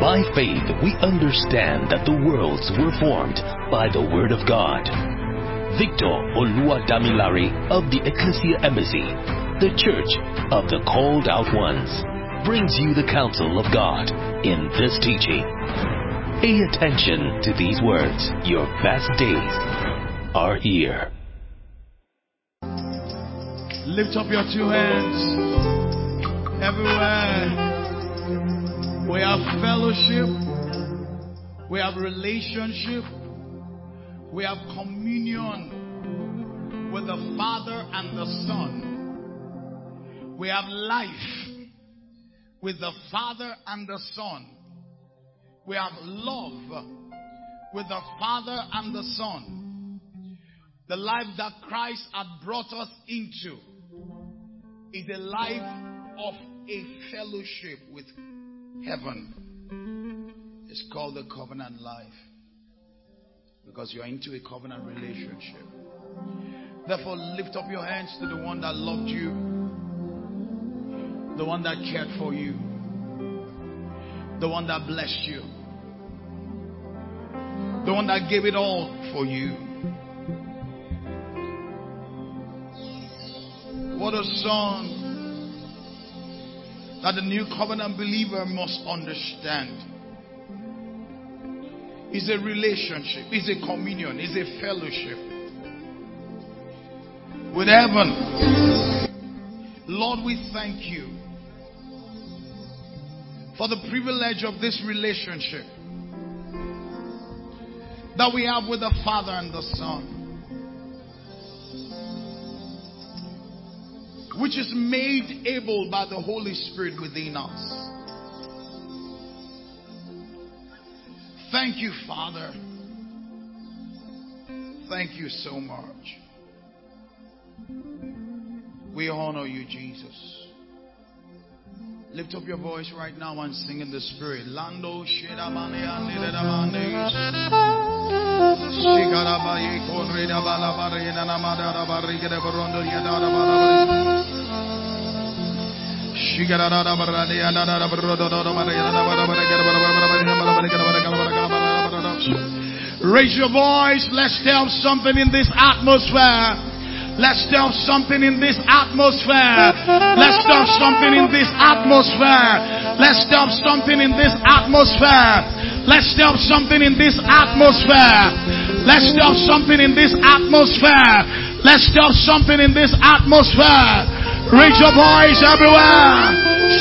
By faith, we understand that the worlds were formed by the Word of God. Victor Oluwadamilare of the Ecclesia Embassy, the Church of the Called Out Ones, brings you the counsel of God in this teaching. Pay attention to these words. Your best days are here. Lift up your two hands everywhere. We have fellowship, we have relationship, we have communion with the Father and the Son. We have life with the Father and the Son. We have love with the Father and the Son. The life that Christ had brought us into is a life of a fellowship with heaven. It's called the covenant life because you're into a covenant relationship. Therefore, lift up your hands to the one that loved you, the one that cared for you, the one that blessed you, the one that gave it all for you. What a song that the new covenant believer must understand. It's a relationship, it's a communion, it's a fellowship with heaven. Lord, we thank you for the privilege of this relationship that we have with the Father and the Son, which is made able by the Holy Spirit within us. Thank you, Father. Thank you so much. We honor you, Jesus. Lift up your voice right now and sing in the Spirit. Lando Shedamane Andedamane. Shigarabaye Koreda Balabare Namada Barriga Barondo Yadara Balabare. Shigarada Barade Yadara Barodo Raise your voice. Let's tell something in this atmosphere. Let's tell something in this atmosphere. Let's tell something in this atmosphere. Let's tell something in this atmosphere. Let's tell something in this atmosphere. Let's tell something in this atmosphere. Let's tell something in this atmosphere. Raise your voice everywhere.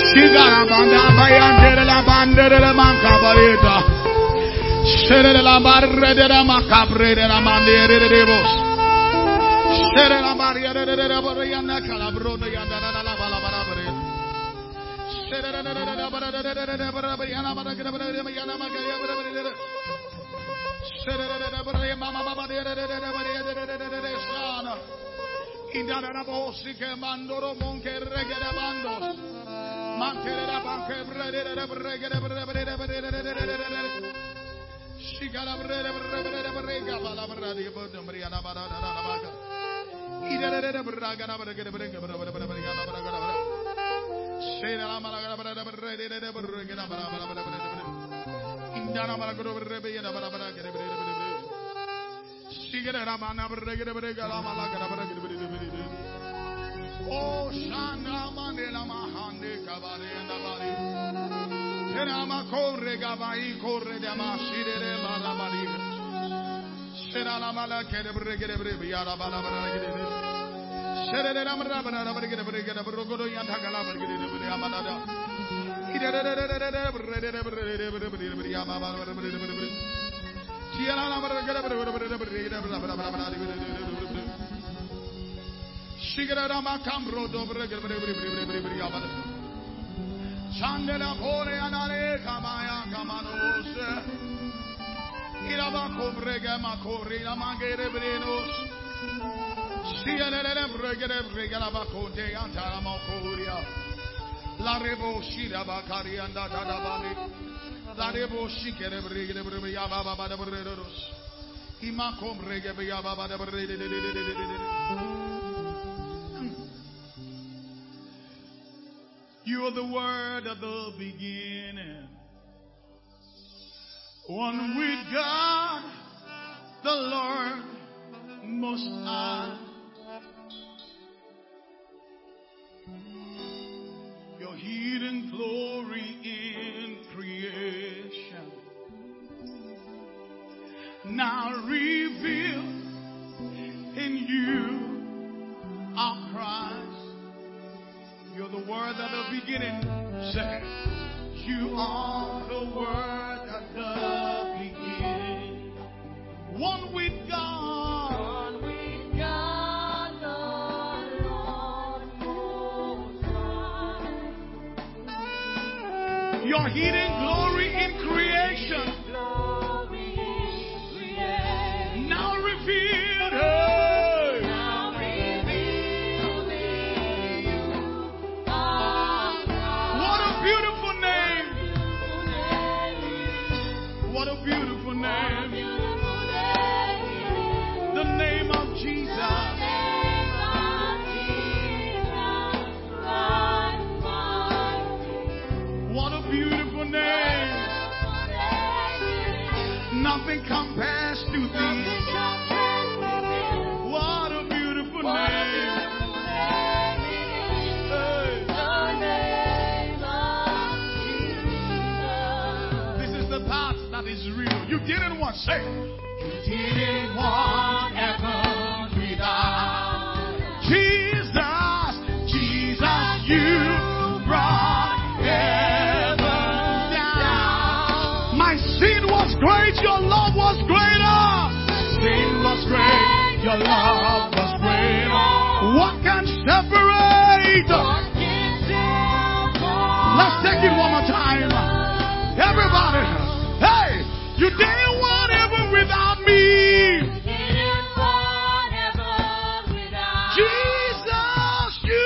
Oh, Shanda Mandela Mahande Kabari and Abari. Tenama Kore Gabai Kore Damashide Barabari. Serana Malaka Brigiara Balabara. Serena Marabana Brigiada Brogodo Yantagala Brigiada Amanada. Shigarama Cambro Chandela Pore Anare Kamaya Kamanos Iraba Cobrega Macori Lamagere Brenos Siana Brigada Bacote Antarama Coria La Rebo Shida Bacari and Dadabani La Rebo Shikere Brigada Briaba Bada Bredos Imacom Brega Briaba Bada You are the word at the beginning. One with God, the Lord Most High. Your hidden glory in creation, now reveal in you our Christ. You're the Word at the beginning. Say, you are the Word at the beginning. One with God. One with God, the Lord Most High. Your hidden glory in creation, now revealed. Now revealed in you. What a beautiful name. What a beautiful name. The name of Jesus. What a beautiful name. Nothing compares to thee. What a beautiful name. This is the part that is real. You didn't want, say, you didn't want heaven without Jesus. Jesus, you brought heaven down. My sin was great, your love was greater. Sin was great, your love was greater. What can separate? Let's take it one more time. Everybody, hey, you didn't want heaven without me. Jesus, you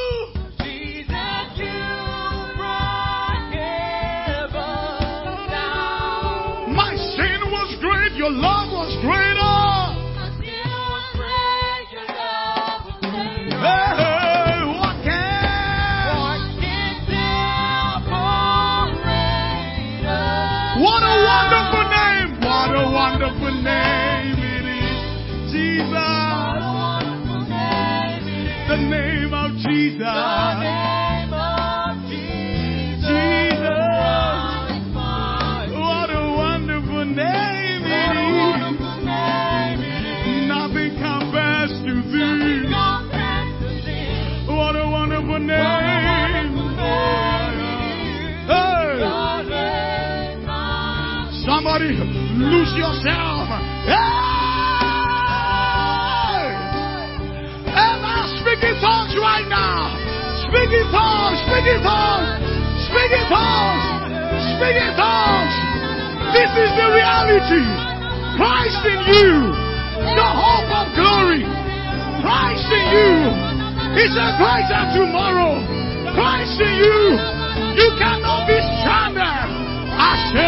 brought heaven down. My sin was great, your love was greater. Hey, what can separate us? What a wonderful name. What a wonderful name it is. Jesus. The name of Jesus. Jesus. What a wonderful name it is. Nothing compares to thee. What a wonderful name. Hey. Somebody lose yourself. Hey. And now speak in tongues right now. Speak in tongues. Speak in tongues. Speak in tongues. Speak in tongues. This is the reality. Christ in you, the hope of glory. Christ in you is a greater tomorrow. Christ in you, you cannot be stranded. I said,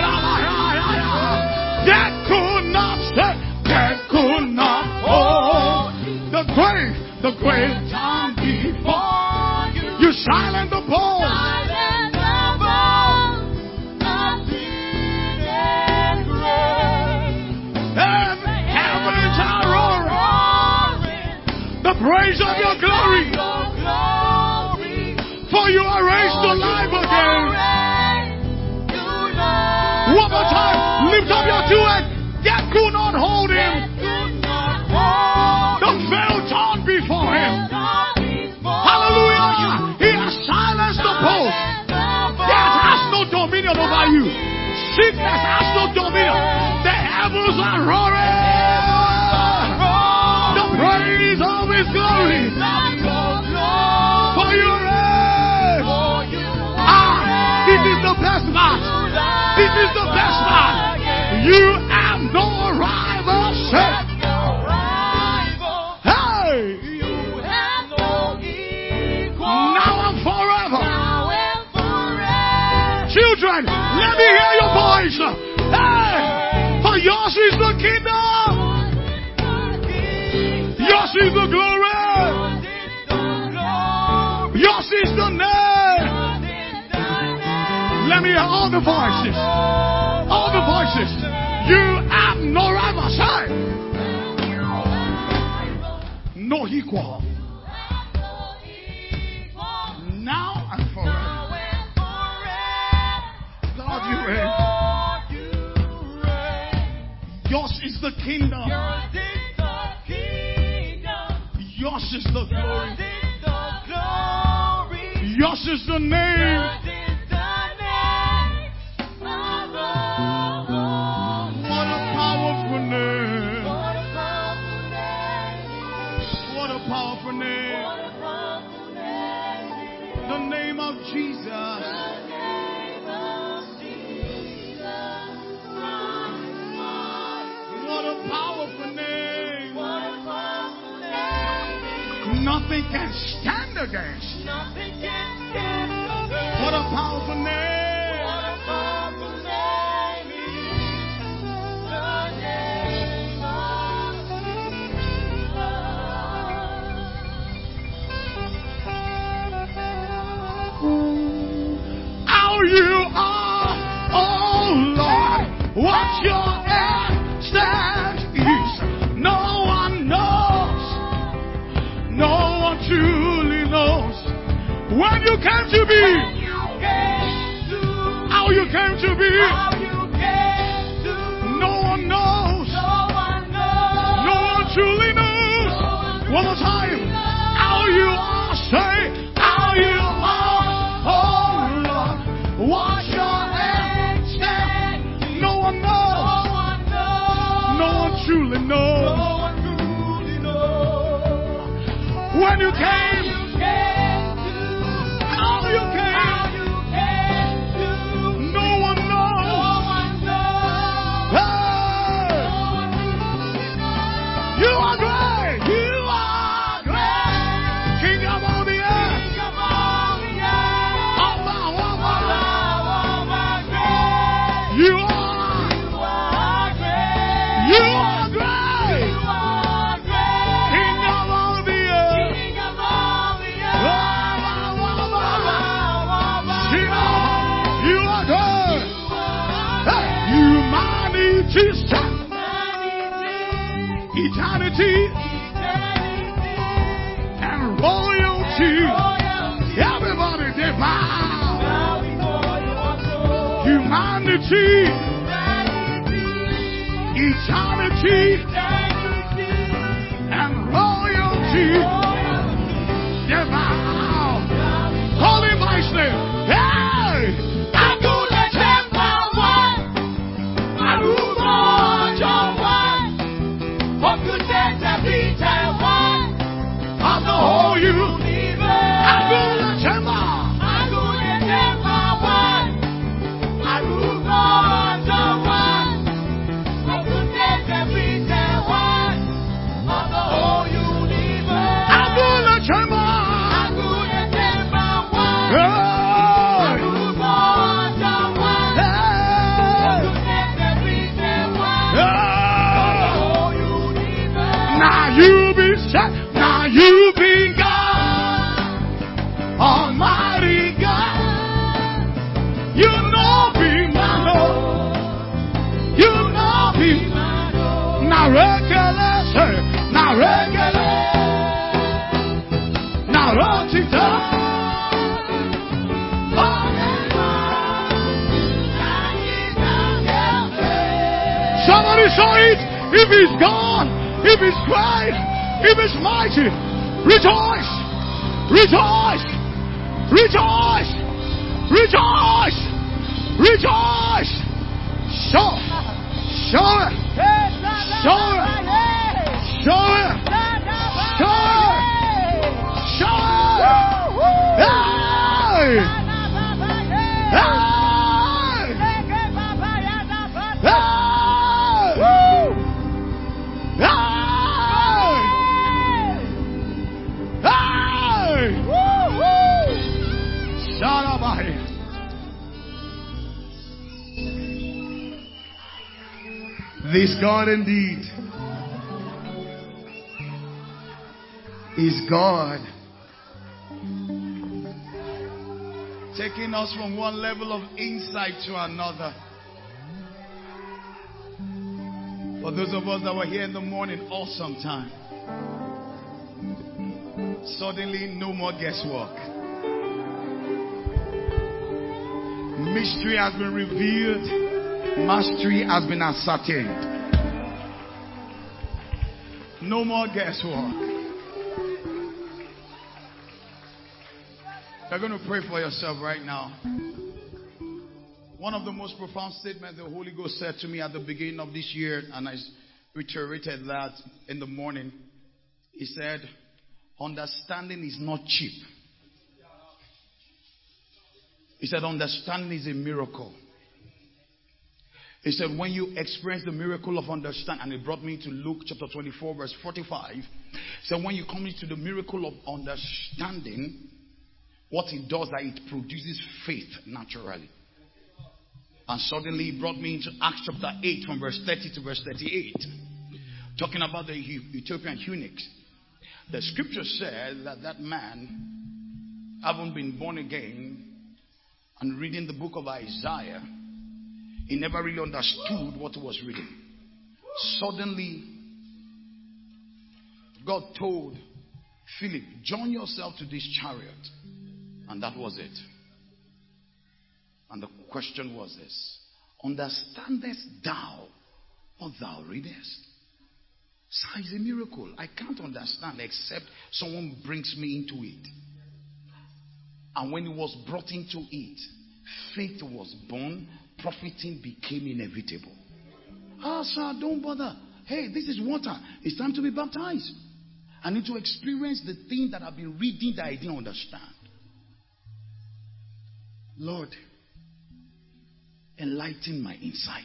that could not stay, that could not hold the grave time before you silent the pole. Heavens are roaring the praise of your glory, for you are raised to life again. One more time, lift up your two hands. Death could not hold him. The veil torn before him. Hallelujah. He has silenced the post. Death has no dominion over you. Sickness has no dominion. The heavens are roaring the praise of his glory, for your reign. This is the best match. This is the best match. You have no rival, sir. Hey! Now and forever. Children, let me hear your voice. Hey! For yours is the kingdom. Yours is the glory. Yours is the name. Let me hear all the voices. All the voices. voices. You have no rival. Say, no equal. Now and forever. Lord, you reign. Yours is the kingdom. Yours is the glory. Yours is the name. What a powerful name. What a powerful name. The name of Jesus. What a powerful name. Nothing can stand against. What a powerful name. How you are, oh Lord, what your stand is. No one knows. No one truly knows. When you came to be, how you came to be, no one knows. No one truly knows. One more time. How you are, say, how you are, oh Lord, what your stand. No one knows. No one truly knows. When you came, how you came, no one knows. Hey! You are great. You are great. King of all the earth. You are. You are great. King of all the earth. You are good. Humanity, eternity, and royalty. Everybody, they bow. Humanity, eternity, and royalty. They bow. Call him by his name. Hey! Of the whole universe. Agula Chemba. Now you be set. Now you be God, Almighty God. You know be my Lord. You know be my Lord. Now regular, sir. Now regular. Now rotita. Somebody saw it. If he's gone, if he's great, if he's mighty, rejoice, rejoice, rejoice, rejoice, rejoice. Show, show it, show it, show it, show it, show it. Hey! Hey! Hey! This God indeed is God, taking us from one level of insight to another. For those of us that were here in the morning, awesome time. Suddenly, no more guesswork. Mystery has been revealed. Mastery has been ascertained. No more guesswork. You're going to pray for yourself right now. One of the most profound statements the Holy Ghost said to me at the beginning of this year, and I reiterated that in the morning. He said, understanding is not cheap. He said, understanding is a miracle. He said, when you experience the miracle of understanding, and it brought me to Luke chapter 24, verse 45. He said, when you come into the miracle of understanding, what it does, that it produces faith naturally. And suddenly it brought me into Acts chapter 8 from verse 30 to verse 38. Talking about the Ethiopian eunuchs. The scripture said that that man, having been born again, and reading the book of Isaiah, he never really understood what he was reading. Suddenly, God told Philip, join yourself to this chariot. And that was it. And the question was this: understandest thou what thou readest? So it's a miracle. I can't understand except someone brings me into it. And when it was brought into it, faith was born, profiting became inevitable. Ah, sir, don't bother. Hey, this is water. It's time to be baptized. I need to experience the thing that I've been reading that I didn't understand. Lord, enlighten my insight.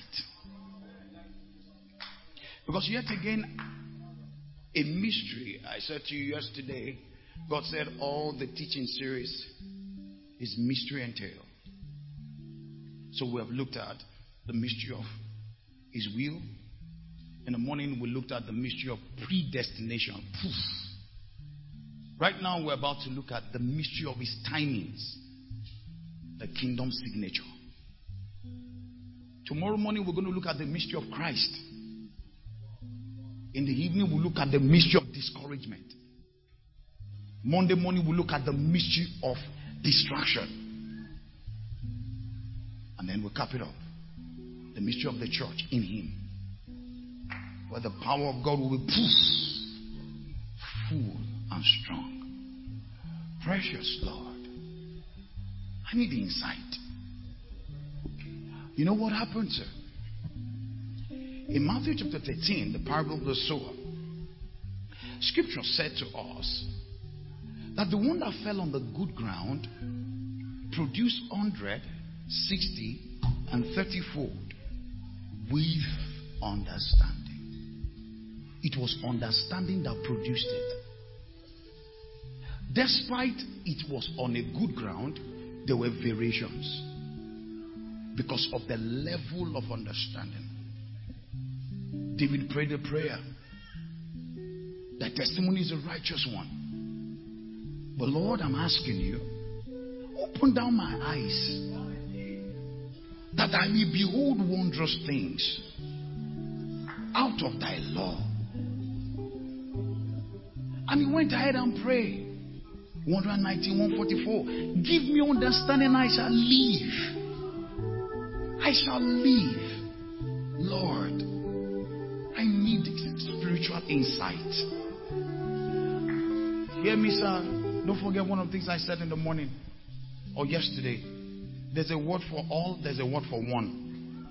Because yet again, a mystery. I said to you yesterday, God said all the teaching series is mystery and tale. So we have looked at the mystery of His will. In the morning we looked at the mystery of predestination. Poof. Right now we're about to look at the mystery of His timings. The kingdom signature. Tomorrow morning we're going to look at the mystery of Christ. In the evening we'll look at the mystery of discouragement. Monday morning we'll look at the mystery of distraction. And then we'll cap it up. The mystery of the church in Him. Where the power of God will be full and strong. Precious Lord, I need insight. You know what happened, sir? In Matthew chapter 13, the parable of the sower, scripture said to us that the one that fell on the good ground produced 100, 60, and 30-fold with understanding. It was understanding that produced it. Despite it was on a good ground, there were variations because of the level of understanding. David prayed a prayer. The testimony is a righteous one. But Lord, I'm asking you, open down my eyes that I may behold wondrous things out of thy law. And he went ahead and prayed. 119, 144. Give me understanding, I shall live. I shall live. Lord, I need spiritual insight. Hear me, sir. Don't forget one of the things I said in the morning or yesterday. There's a word for all, there's a word for one.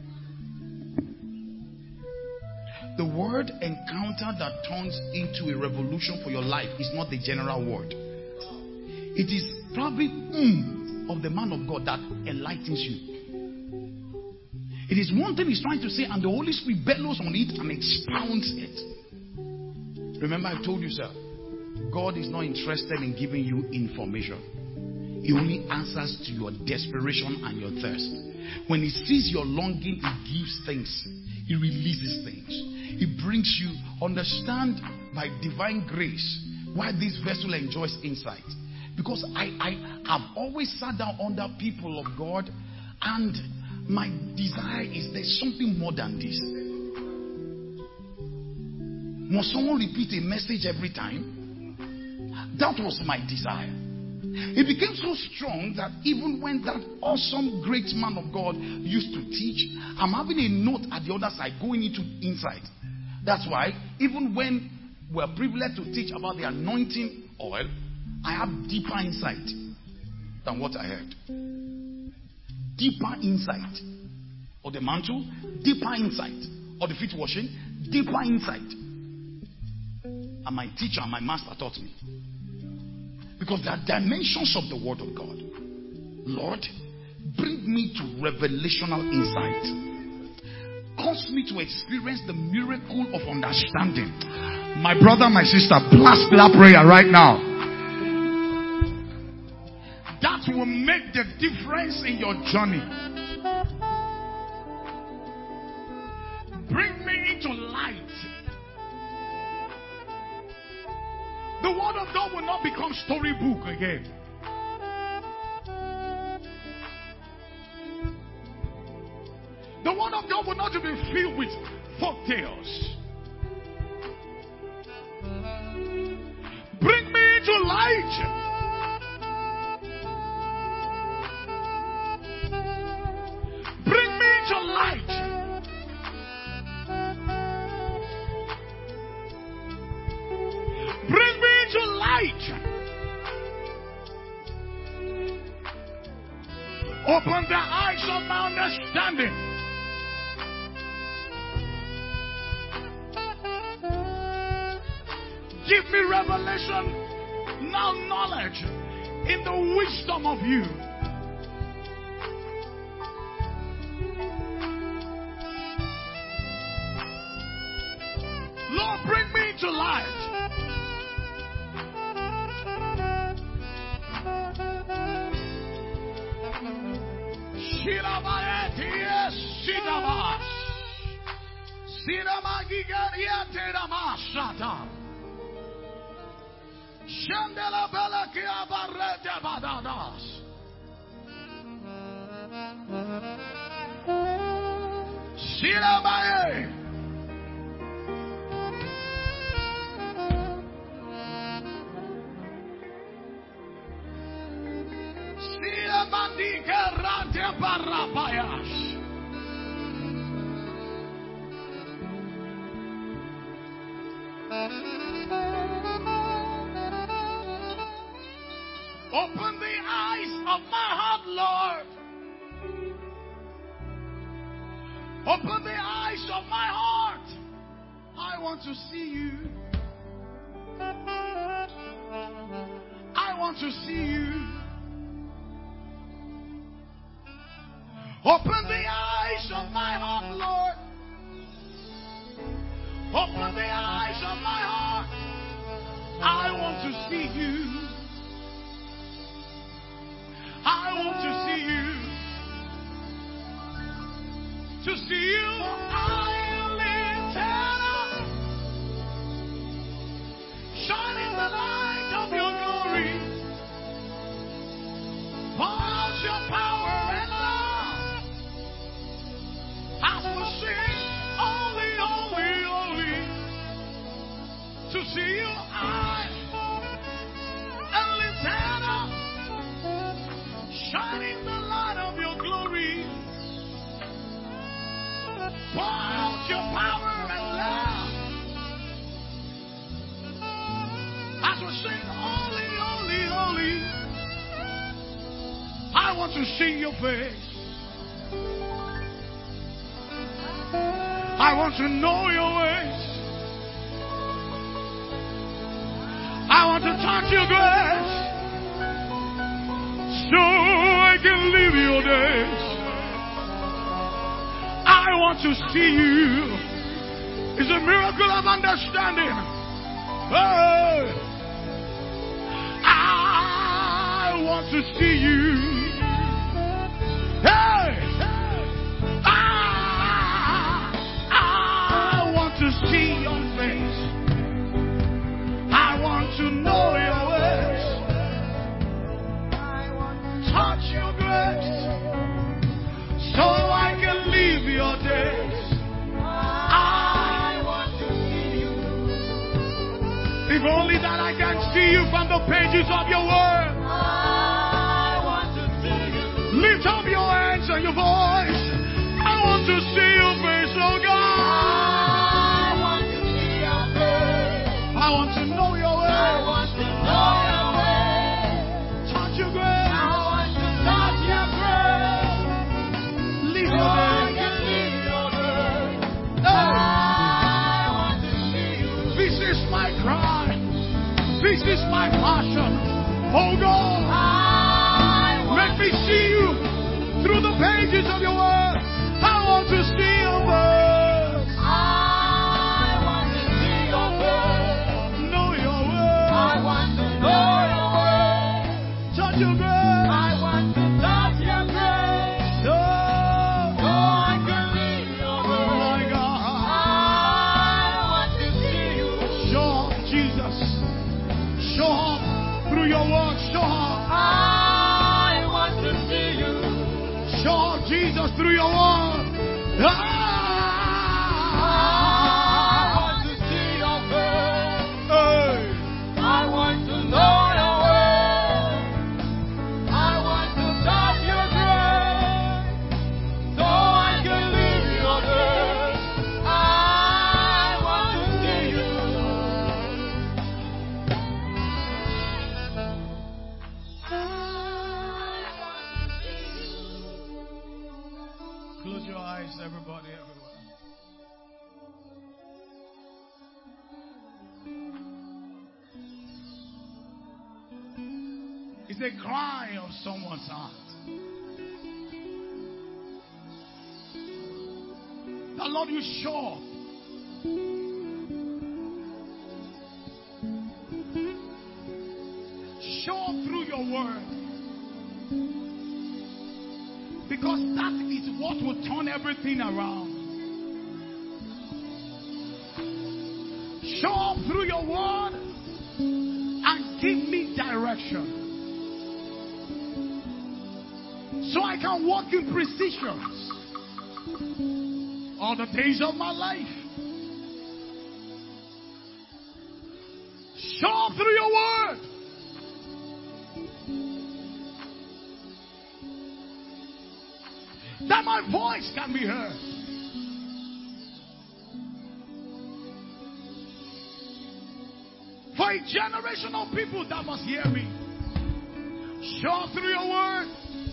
The word encounter that turns into a revolution for your life is not the general word. It is probably of the man of God that enlightens you. It is one thing he's trying to say, and the Holy Spirit bellows on it and expounds it. Remember, I told you, sir, God is not interested in giving you information. He only answers to your desperation and your thirst. When He sees your longing, He gives things. He releases things. He brings you, understand by divine grace why this vessel enjoys insight. Because I've always sat down under people of God, and my desire is there's something more than this. Must someone repeat a message every time? That was my desire. It became so strong that even when that awesome great man of God used to teach, I'm having a note at the other side going into insight. That's why even when we're privileged to teach about the anointing oil, I have deeper insight than what I heard. Deeper insight of the mantle, deeper insight of the feet washing, deeper insight. And my teacher and my master taught me. Because there are dimensions of the word of God. Lord, bring me to revelational insight. Cause me to experience the miracle of understanding. My brother, my sister, blast that prayer right now. That will make the difference in your journey. Bring me into light. The word of God will not become storybook again. The word of God will not be filled with folk tales. Bring me into light. Bring me into light. Bring me into light. Open the eyes of my understanding. Give me revelation, now knowledge in the wisdom of you. Lord, bring me to light. Shandela bela kia barete badadas. Sirabaye. Sirabandika rante barabayas. Open the eyes of my heart, Lord. Open the eyes of my heart. I want to see you. I want to see you. Open the eyes of my heart, Lord. Open the eyes of my heart. I want to see you. I want to see you. To see you, I lift up, shining the light of your glory. Pour out your power and love. I will sing, holy, holy, holy. To see you, I lift up, shining the light of your glory. Pour out your power and love. As we sing, holy, holy, holy. I want to see your face. I want to know your ways. I want to touch your grace, so I can live your days. I want to see you. It's a miracle of understanding. Oh, I want to see you. Hey, I want to see your face. I want to know your ways. Touch your grace, so I can live your days. I want to see you. only that I can see you from the pages of your word. I want to see you. Lift up your hands and your voice. I want to see your face, oh God. I want to see your face. I want to know your way. I want to know your way. Touch your grace. I want to touch your grace. Leave So your I day. can live your grace. Hey. I want to see you. This is my cry. This is my passion. Oh God. Let me see you through the pages of your word. I want to see your face. I want to see your face. Know your way. I want to know your way. Touch your grace. I want to touch your grace. Oh, So I can live your my way. God. I want to see you. Show up, Jesus. Show up through your word. Show up. I want to see you. Show up, Jesus, through your word. I want to see your face. Hey. I want to know your way. I want to touch your grace. So I can live your grace. I want to see you. Close your eyes, everybody, everywhere. It's a cry of someone's heart. The Lord, you show up. Show up through your word. Because that is what will turn everything around. Show up through your word and give me direction. So I can walk in precision all the days of my life. Show up through your word. That my voice can be heard. For a generation of people that must hear me. Show up through your word.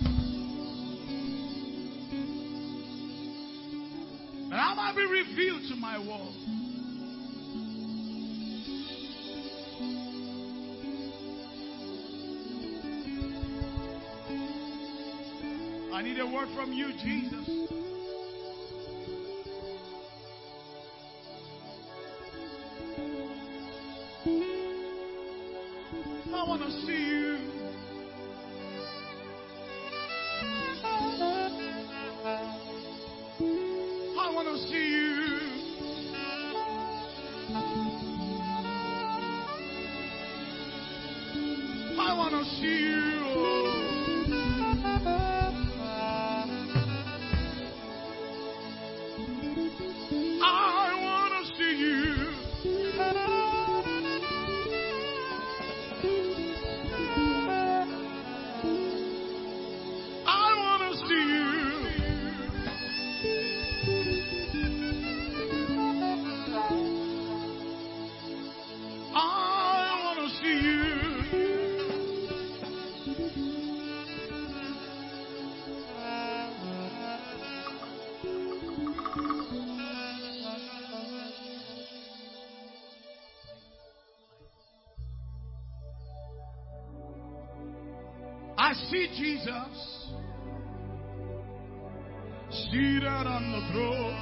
And I might be revealed to my world. I need a word from you, Jesus. I want to see you. I want to see you. I want to see you. I want to see you. I want to see you. I want to see you. I see Jesus seated on the throne.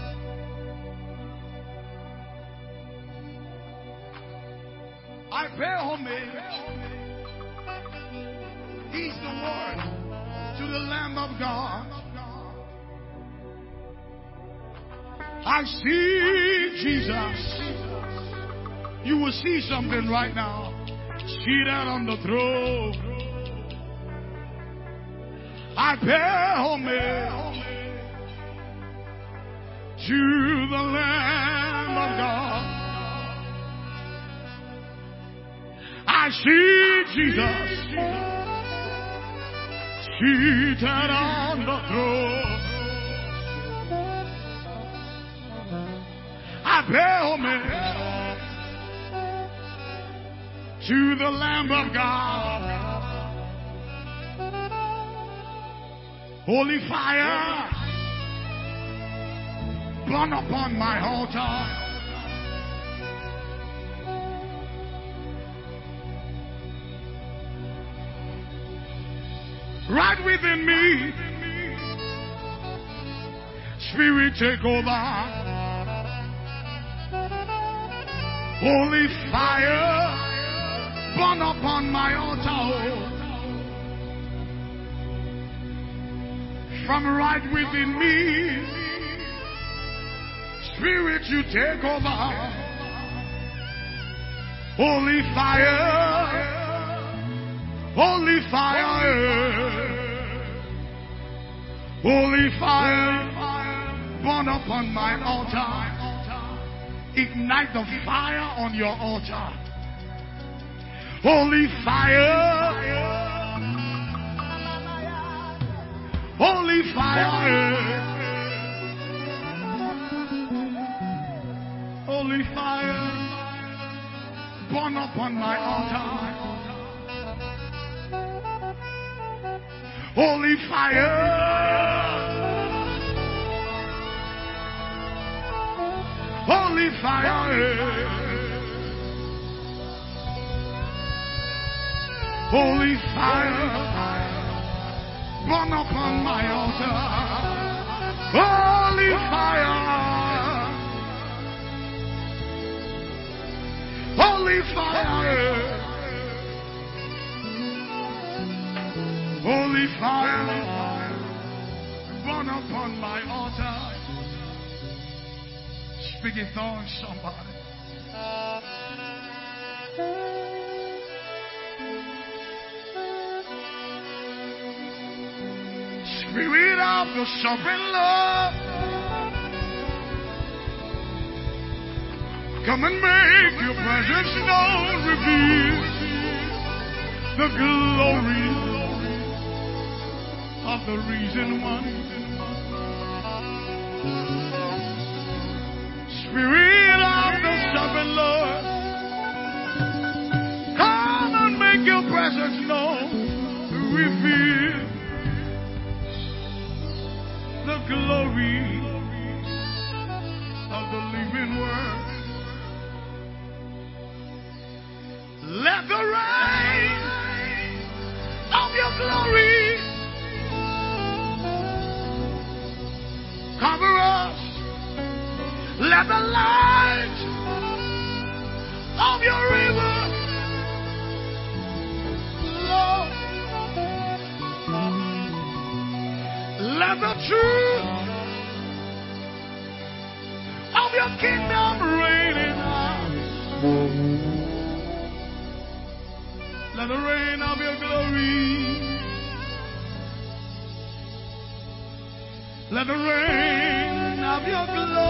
I bear homage. He's the word to the Lamb of God. I see Jesus. You will see something right now. Seated on the throne. I bear homage to the Lamb of God. see Jesus seated on the throne. I pay homage to the Lamb of God. Holy fire, burn upon my altar. Right within me, Spirit, take over. Holy fire, burn upon my altar. From right within me, Spirit, you take over. Holy fire, holy fire, holy fire, burn upon my altar. Ignite the fire on your altar. Holy fire, holy fire, holy fire, burn upon my altar. Holy fire, holy fire, holy fire, burn upon my altar. Holy fire, holy fire, holy fire, burn upon my altar. Speak in tongues, somebody. Spirit of the sovereign Lord, come and make your presence known. Reveal the glory of the risen one. Spirit of the sovereign Lord, come and make your presence known. Reveal the glory of the living word. Let the rain of your glory cover us. Let the light of your river flow. Let the truth of your kingdom reign in us. Let the rain of your glory, let the rain of your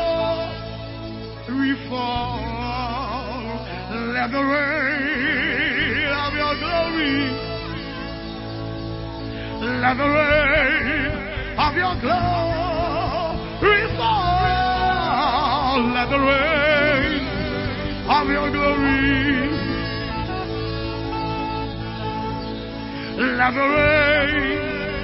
glory fall. Let the rain of your glory, let the rain of your glory fall. Let the rain of your glory, let the rain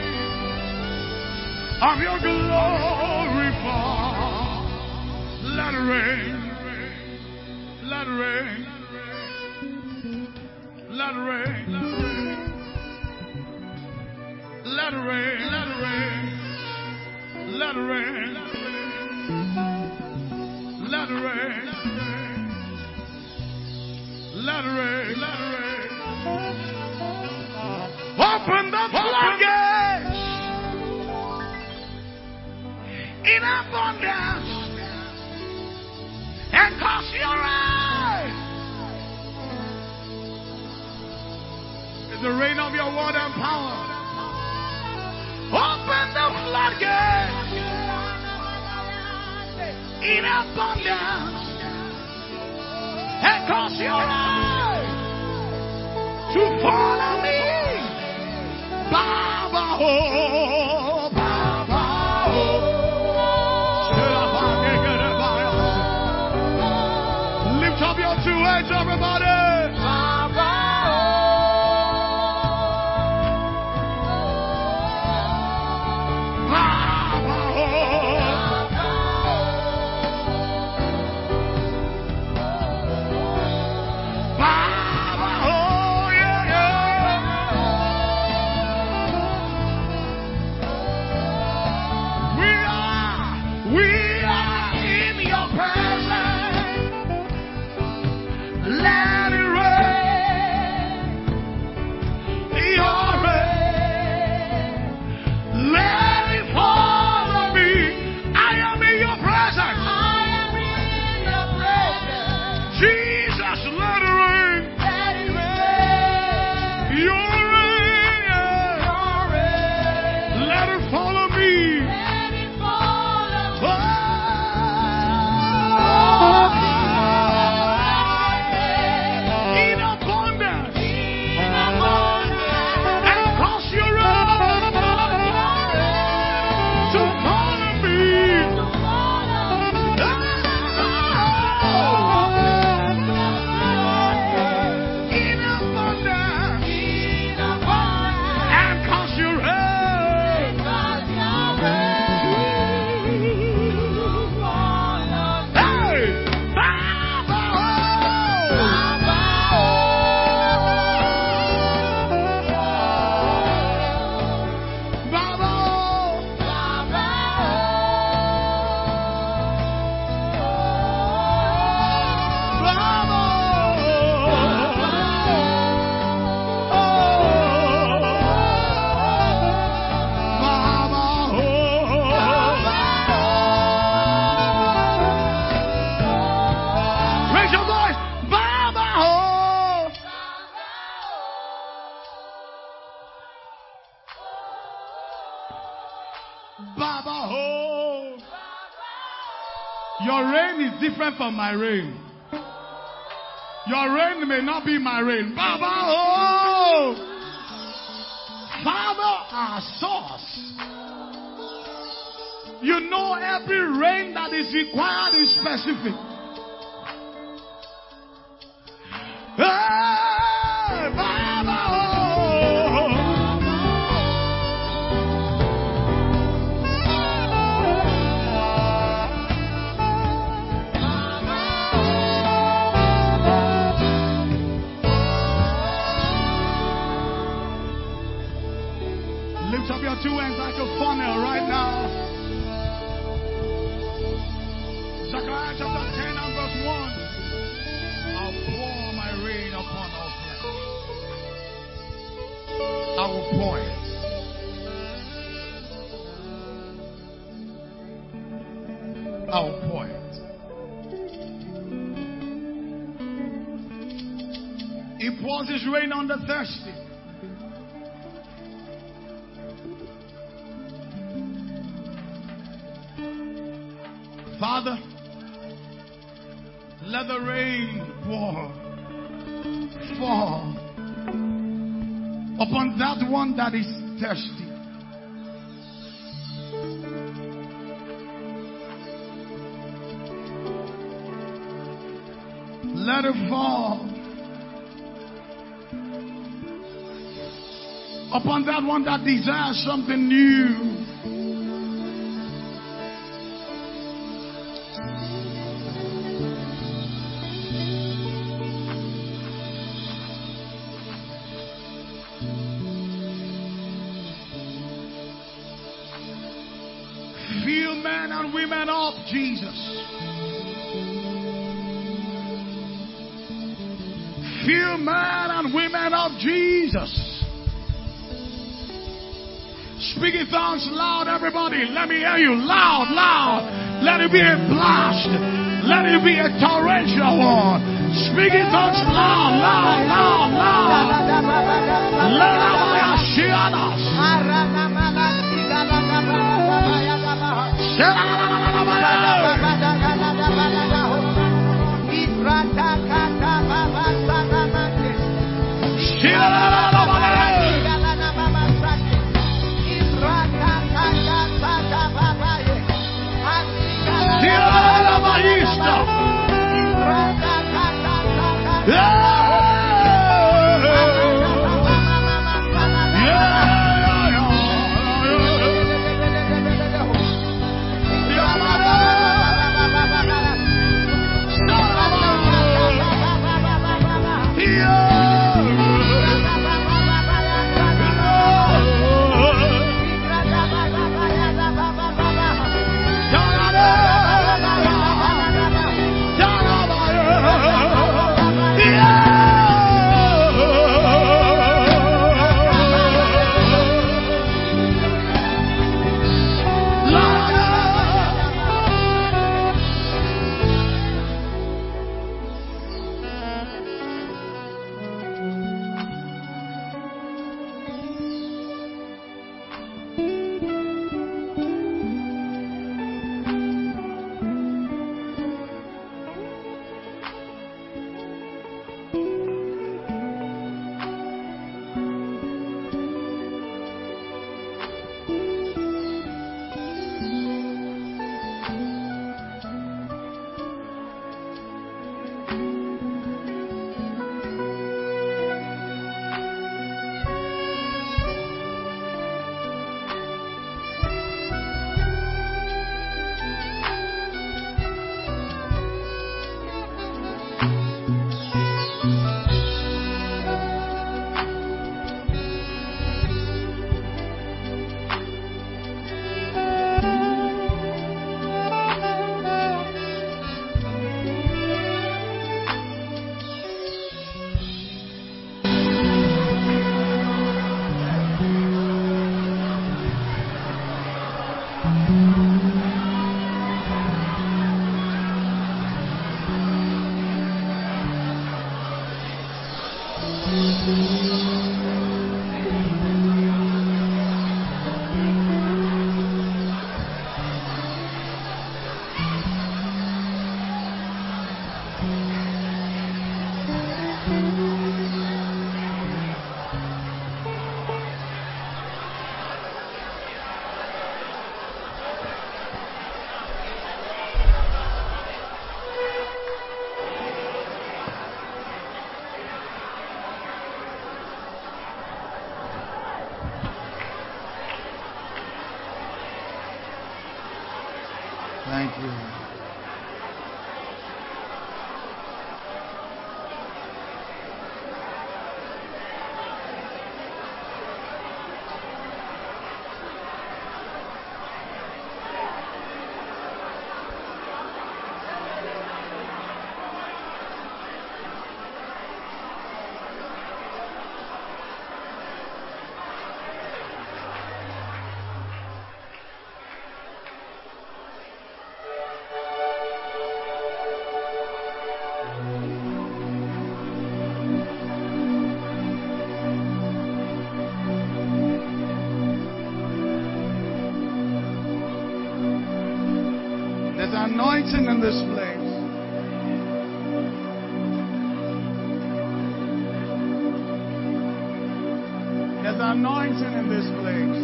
of your glory fall. Let it rain, let it rain, let it rain, let it rain, let it rain, let it rain, let it rain, let it rain, let it rain. Open the floodgates in abundance and cause your eyes. It's the rain of your word and power. Open the floodgates in abundance and cause your eyes. to follow me. Baba, oh, Baba, oh. Lift up your two hands, everybody. Baba, Baba, oh. Baba, oh, yeah, yeah. We are in your presence. Let it rain. Your rain. Let it fall on me. I am in your presence. I am in your presence. Jesus, let it rain. Let it rain. Your rain. Your rain. Let it fall on me. Let it fall on me. In abundance. In abundance. And cause your rain to fall on me. In abundance. And cause your rain. Hey! Baba! Baba! Raise your voice. Baba! Baba! Your rain is different from my rain. Your rain may not be my rain. Baba! Father, our source. You know every rain that is required is specific. Hey, Baba! Lift up your two hands like a funnel right now. Zechariah chapter 10 and verse 1. I'll pour my rain upon all flesh. I will pour it. I will pour it. He pours his rain on the thirsty. Father, let the rain fall upon that one that is thirsty. Let it fall upon that one that desires something new. Fill men and women up, Jesus. Fill men and women up, Jesus. Speak in tongues loud, everybody. Let me hear you. Loud, loud. Let it be a blast. Let it be a torrential one. Speak in tongues loud, loud, loud, loud. Let us Thank you. There's anointing in this place. There's anointing in this place.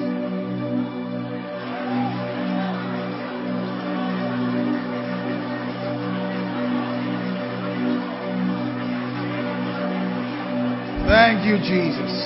Thank you, Jesus.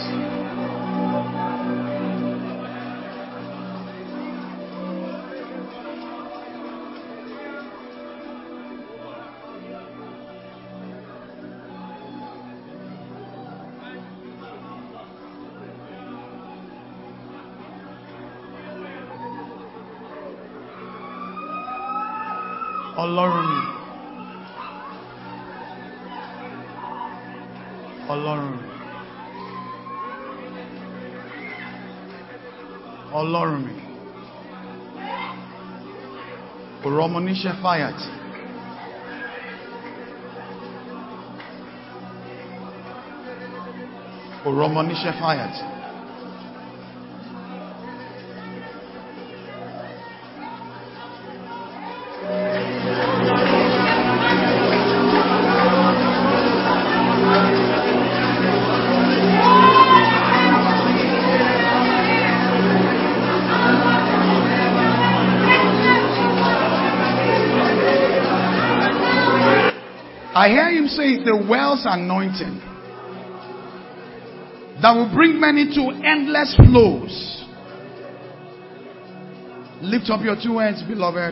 Ọlọ́run mi. Ọlọ́run mi. Ọlọ́run mi. Ọ̀rọ̀ ọmọ níṣẹ́ fàyàtì. Ọ̀rọ̀ ọmọ níṣẹ́ fàyàtì. I hear him say it's the Wells anointing that will bring many to endless flows. Lift up your two hands, beloved.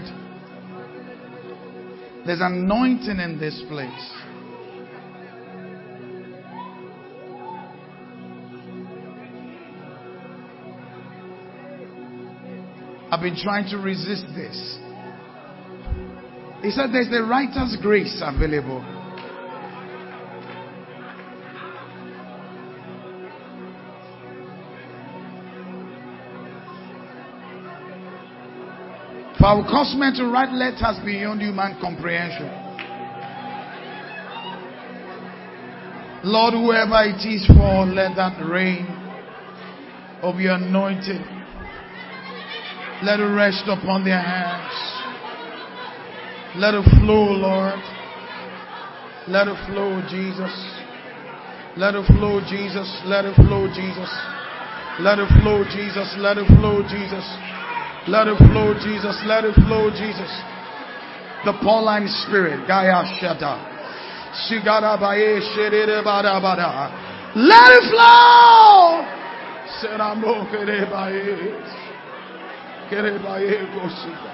There's anointing in this place. I've been trying to resist this. He said there's the writer's grace available. For our cause men to write letters beyond human comprehension. Lord, whoever it is for, let that rain of your anointing, let it rest upon their hands. Let it flow, Lord. Let it flow, Jesus. Let it flow, Jesus. Let it flow, Jesus. Let it flow, Jesus. Let it flow, Jesus. Let it flow, Jesus. Let it flow, Jesus. The Pauline Spirit. Gaya Shata. Sigara Baye Shedere Bada Bada. Let it flow. Seramo Kere Baye. Kere Baye Gosika.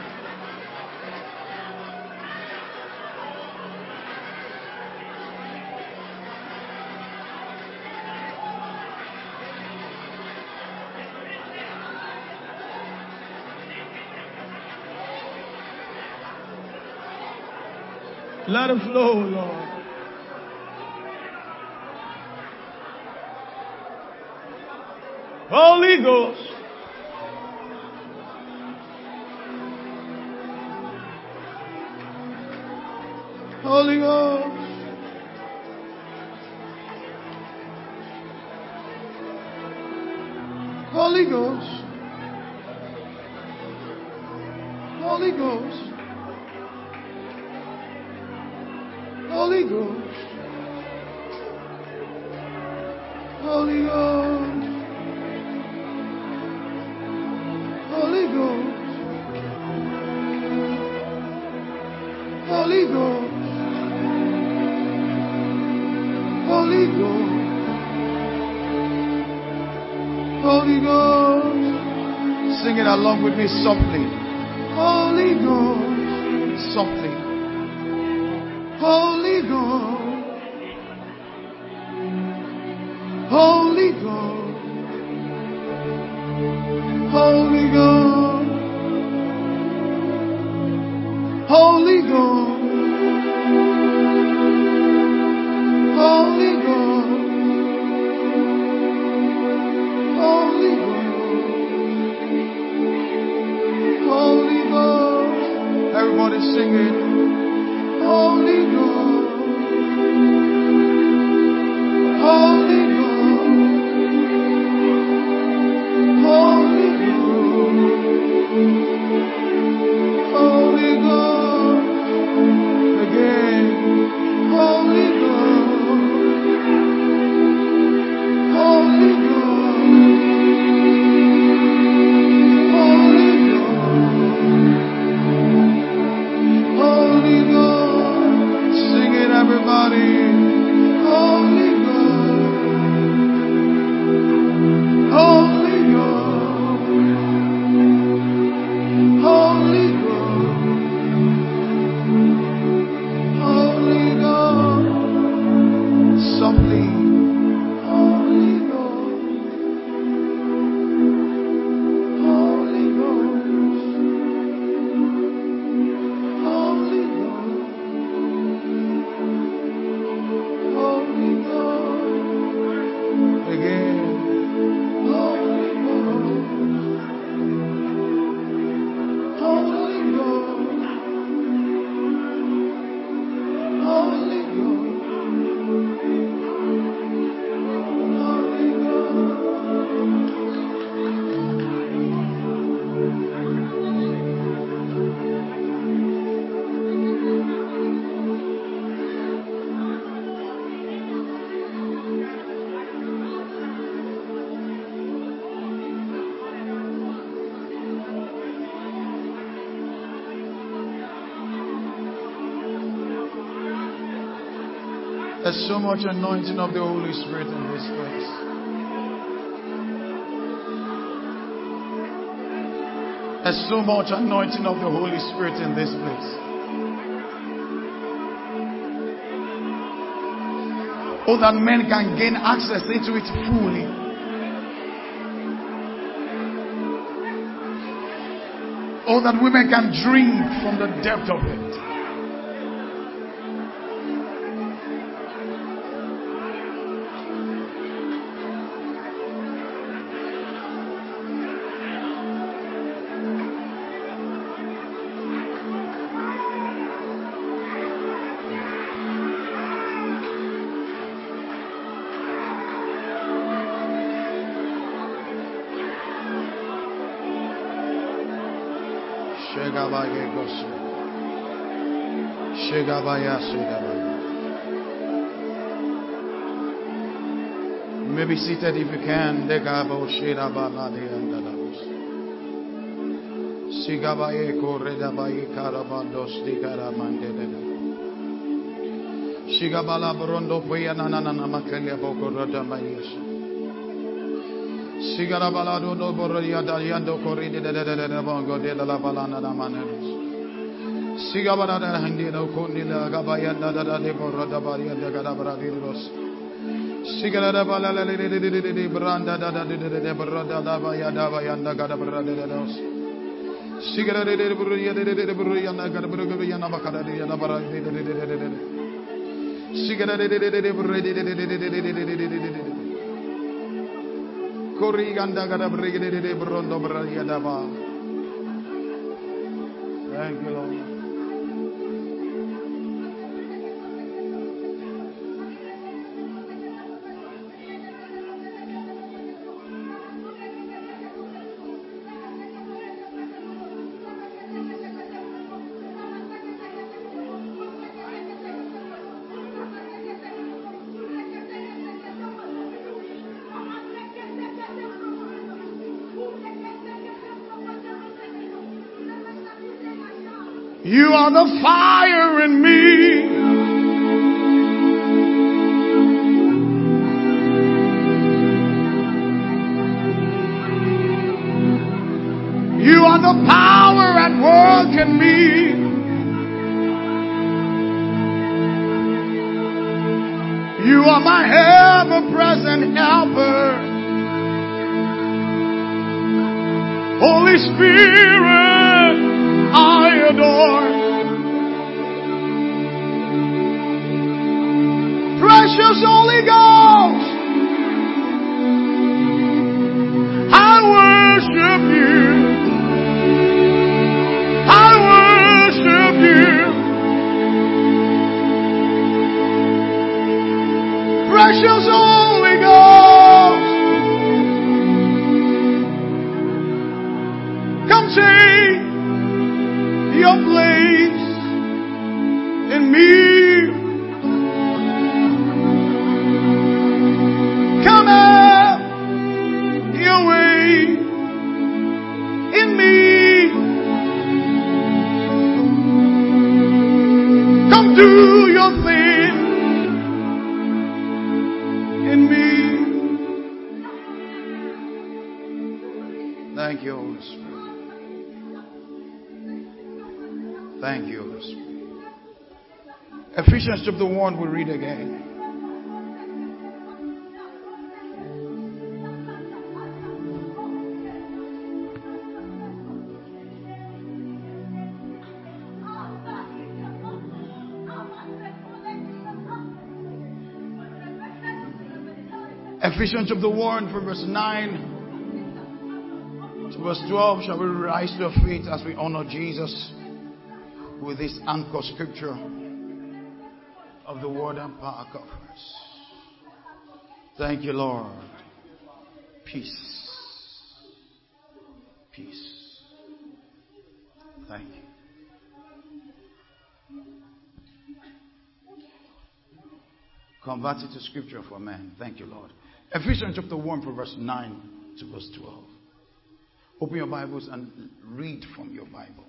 Let it flow, Lord. Holy Ghost. Holy Ghost. Holy Ghost. Holy Ghost. Holy Ghost. Holy Ghost. Holy Ghost. Holy Ghost. Holy Ghost. Holy Ghost. Sing it along with me softly. Holy Ghost. softly. Holy Ghost, Holy Ghost, Holy Ghost, Holy Ghost, Holy Ghost, Holy Ghost, Holy Ghost. Everybody sing it. Holy Ghost, Holy Ghost, Holy Ghost, Holy Ghost, again, Holy Ghost, Holy Ghost, Holy Ghost, Holy Ghost, sing it everybody, Holy Ghost, Holy Ghost, Holy Ghost, Holy Ghost, softly, Holy Ghost, Holy Ghost, Holy Ghost, Holy Ghost, again, Holy Ghost, Holy Ghost, Holy Ghost, Holy There's so much anointing of the Holy Spirit in this place. There's so much anointing of the Holy Spirit in this place. Oh, that men can gain access into it fully. Oh, that women can drink from the depth of it. You may be seated if you can. Shigabala Brondo Poyana Makalia Bokoroda Mayes. Sigarabala do Boroya Dayando Corrida de Bongo de la Balana Maneros. Sigabara Handino Kundila Gabayanda de Boroda Baria de Gadabarados. Sigara Bala de Branda de Boroda Bayada Bayanda Gadabarados. Sigara de Bruya de Bruyana Gadaburiana Bakada de Baradi. Koriganda gada brigade brondo brayadaba. Thank you, Lord. You are the fire in me. You are the power at work in me. You are my ever-present helper. Holy Spirit, I adore. Precious Holy Ghost, I worship you. I worship you. Precious Holy Ghost, come take your place in me. Come have your way in me. Come do your thing in me. Thank you, Holy Spirit. Thank you, Holy Spirit. Ephesians chapter 1, we read again. Ephesians chapter 1 from verse 9 to verse 12. Shall we rise to our feet as we honor Jesus with this anchor scripture of the Word and Power Conference. Thank you, Lord. Peace. Peace. Thank you. Convert it to scripture for men. Thank you, Lord. Ephesians chapter 1 from verse 9 to verse 12. Open your Bibles and read from your Bible.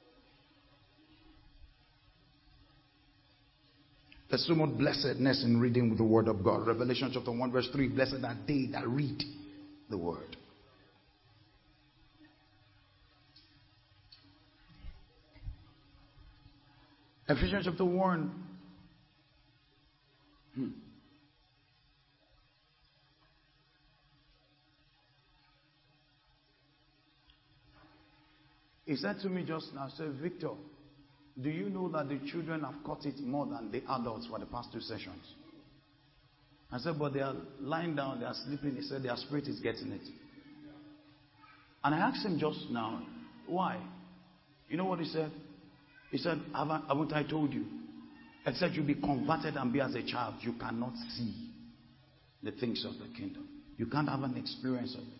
There's so much blessedness in reading the Word of God. Revelation chapter 1 verse 3. Blessed are they that read the Word. Ephesians chapter 1. He said to me just now, said, Victor, do you know that the children have caught it more than the adults for the past 2 sessions? I said, but they are lying down, they are sleeping. He said, their spirit is getting it. And I asked him just now, why? You know what he said? He said, haven't I told you? Except you be converted and be as a child, you cannot see the things of the kingdom. You can't have an experience of it.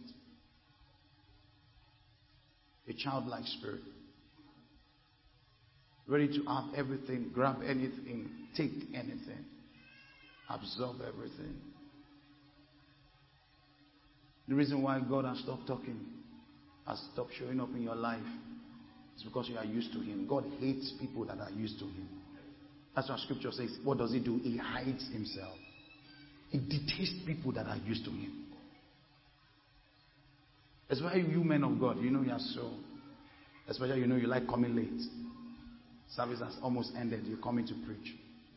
A childlike spirit. Ready to have everything, grab anything, take anything, absorb everything. The reason why God has stopped talking, has stopped showing up in your life, is because you are used to Him. God hates people that are used to Him. That's what Scripture says. What does He do? He hides Himself. He detests people that are used to Him. That's why you men of God, you know you are so, especially you know you like coming late. Service has almost ended. You're coming to preach.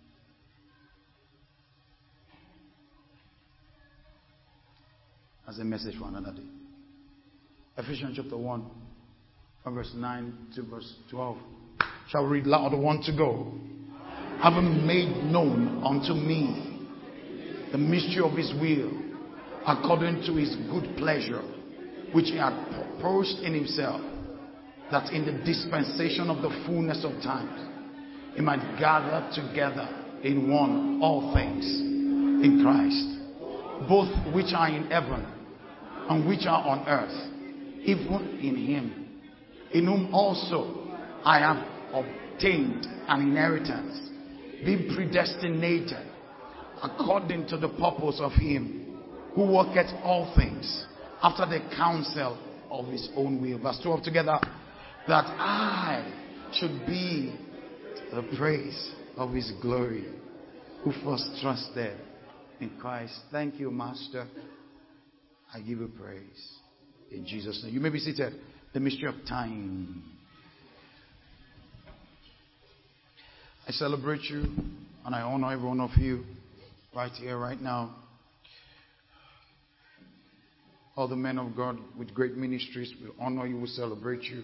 That's a message for another day. Ephesians chapter 1, from verse 9 to verse 12. Shall we read loud? 1 to go. Having made known unto me the mystery of His will, according to His good pleasure, which He had purposed in Himself, that in the dispensation of the fullness of times He might gather together in one all things in Christ, both which are in heaven and which are on earth, even in Him, in whom also I have obtained an inheritance, being predestinated according to the purpose of Him who worketh all things after the counsel of His own will. Verse 12 together. That I should be the praise of His glory, who first trusted in Christ. Thank you, Master. I give you praise. In Jesus' name. You may be seated. The mystery of time. I celebrate you and I honor every one of you Right here, right now. All the men of God with great ministries will honor you, will celebrate you.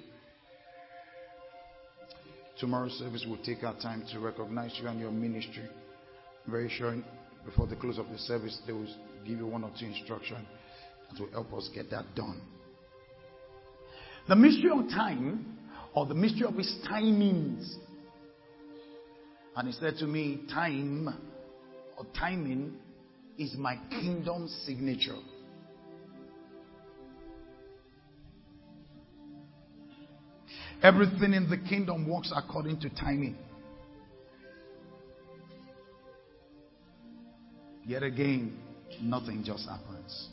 Tomorrow's service will take our time to recognize you and your ministry. I'm very sure before the close of the service, they will give you one or two instructions that will help us get that done. The mystery of time, or the mystery of his timings. And he said to me, time or timing is my kingdom signature. Everything in the kingdom works according to timing. Yet again, nothing just happens.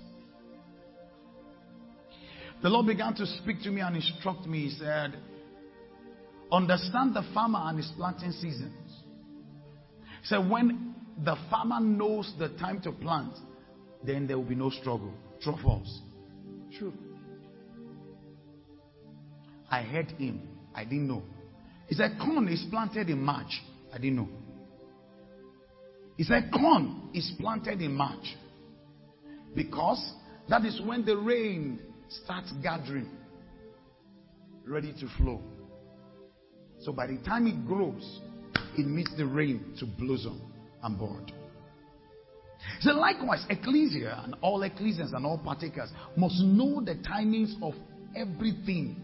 The Lord began to speak to me and instruct me. He said, understand the farmer and his planting seasons. He said, when the farmer knows the time to plant, then there will be no struggle. True or false? True. I heard him. I didn't know. He said, corn is planted in March. I didn't know. He said, corn is planted in March. Because that is when the rain starts gathering, ready to flow. So by the time it grows, it meets the rain to blossom and bud. So likewise, ecclesia and all ecclesians and all partakers must know the timings of everything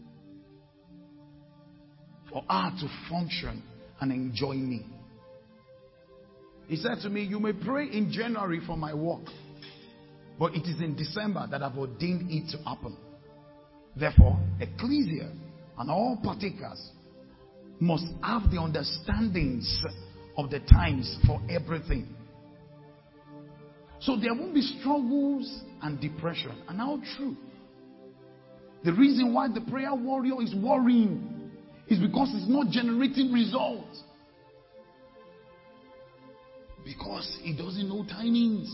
for her to function and enjoy me. He said to me, you may pray in January for my work, but it is in December that I've ordained it to happen. Therefore, ecclesia and all partakers must have the understandings of the times for everything. So there won't be struggles and depression. And how true. The reason why the prayer warrior is worrying is because it's not generating results. Because he doesn't know timings.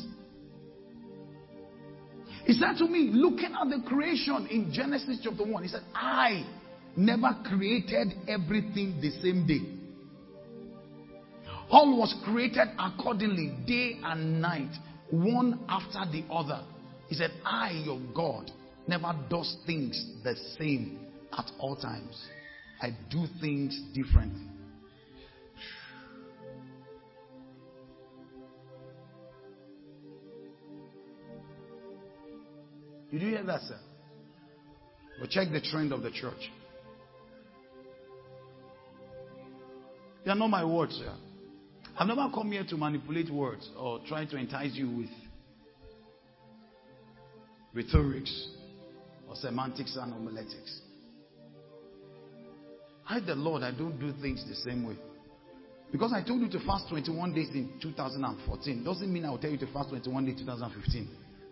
He said to me, looking at the creation in Genesis chapter 1, he said, I never created everything the same day. All was created accordingly, day and night, one after the other. He said, I, your God, never does things the same at all times. I do things differently. Did you hear that, sir? Well, check the trend of the church. They are not my words, sir. I've never come here to manipulate words or try to entice you with rhetorics or semantics and homiletics. I, the Lord, I don't do things the same way. Because I told you to fast 21 days in 2014 doesn't mean I will tell you to fast 21 days in 2015.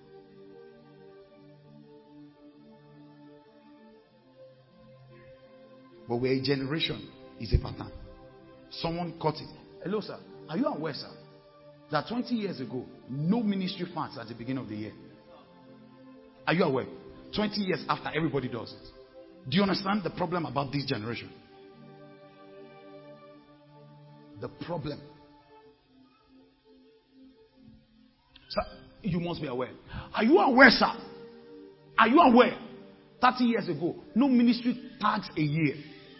But we're a generation, is a pattern. Someone caught it. Hello, sir. Are you aware, sir, that 20 years ago, no ministry fasts at the beginning of the year? Are you aware? 20 years after, everybody does it. Do you understand the problem about this generation? The problem. Sir, you must be aware. Are you aware, sir? Are you aware? 30 years ago, no ministry tags a year.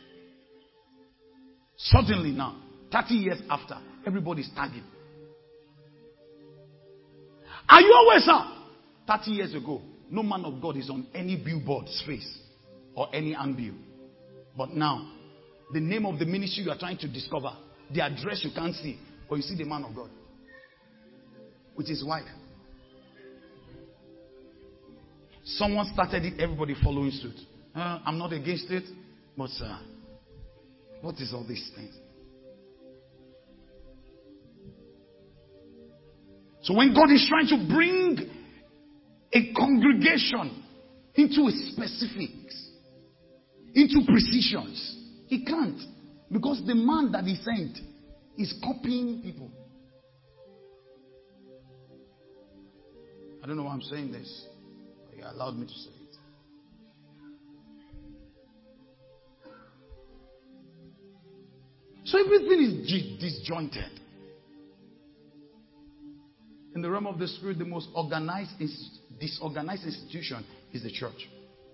Suddenly now, 30 years after, everybody's tagging. Are you aware, sir? 30 years ago, no man of God is on any billboard's face or any handbill. But now, the name of the ministry you are trying to discover, the address you can't see, but you see the man of God with his wife. Someone started it, everybody following suit. I'm not against it, but sir, what is all these things? So when God is trying to bring a congregation into specifics, into precisions, he can't. Because the man that he sent is copying people. I don't know why I'm saying this. But he allowed me to say it. So everything is disjointed. In the realm of the spirit, the most disorganized institution is the church.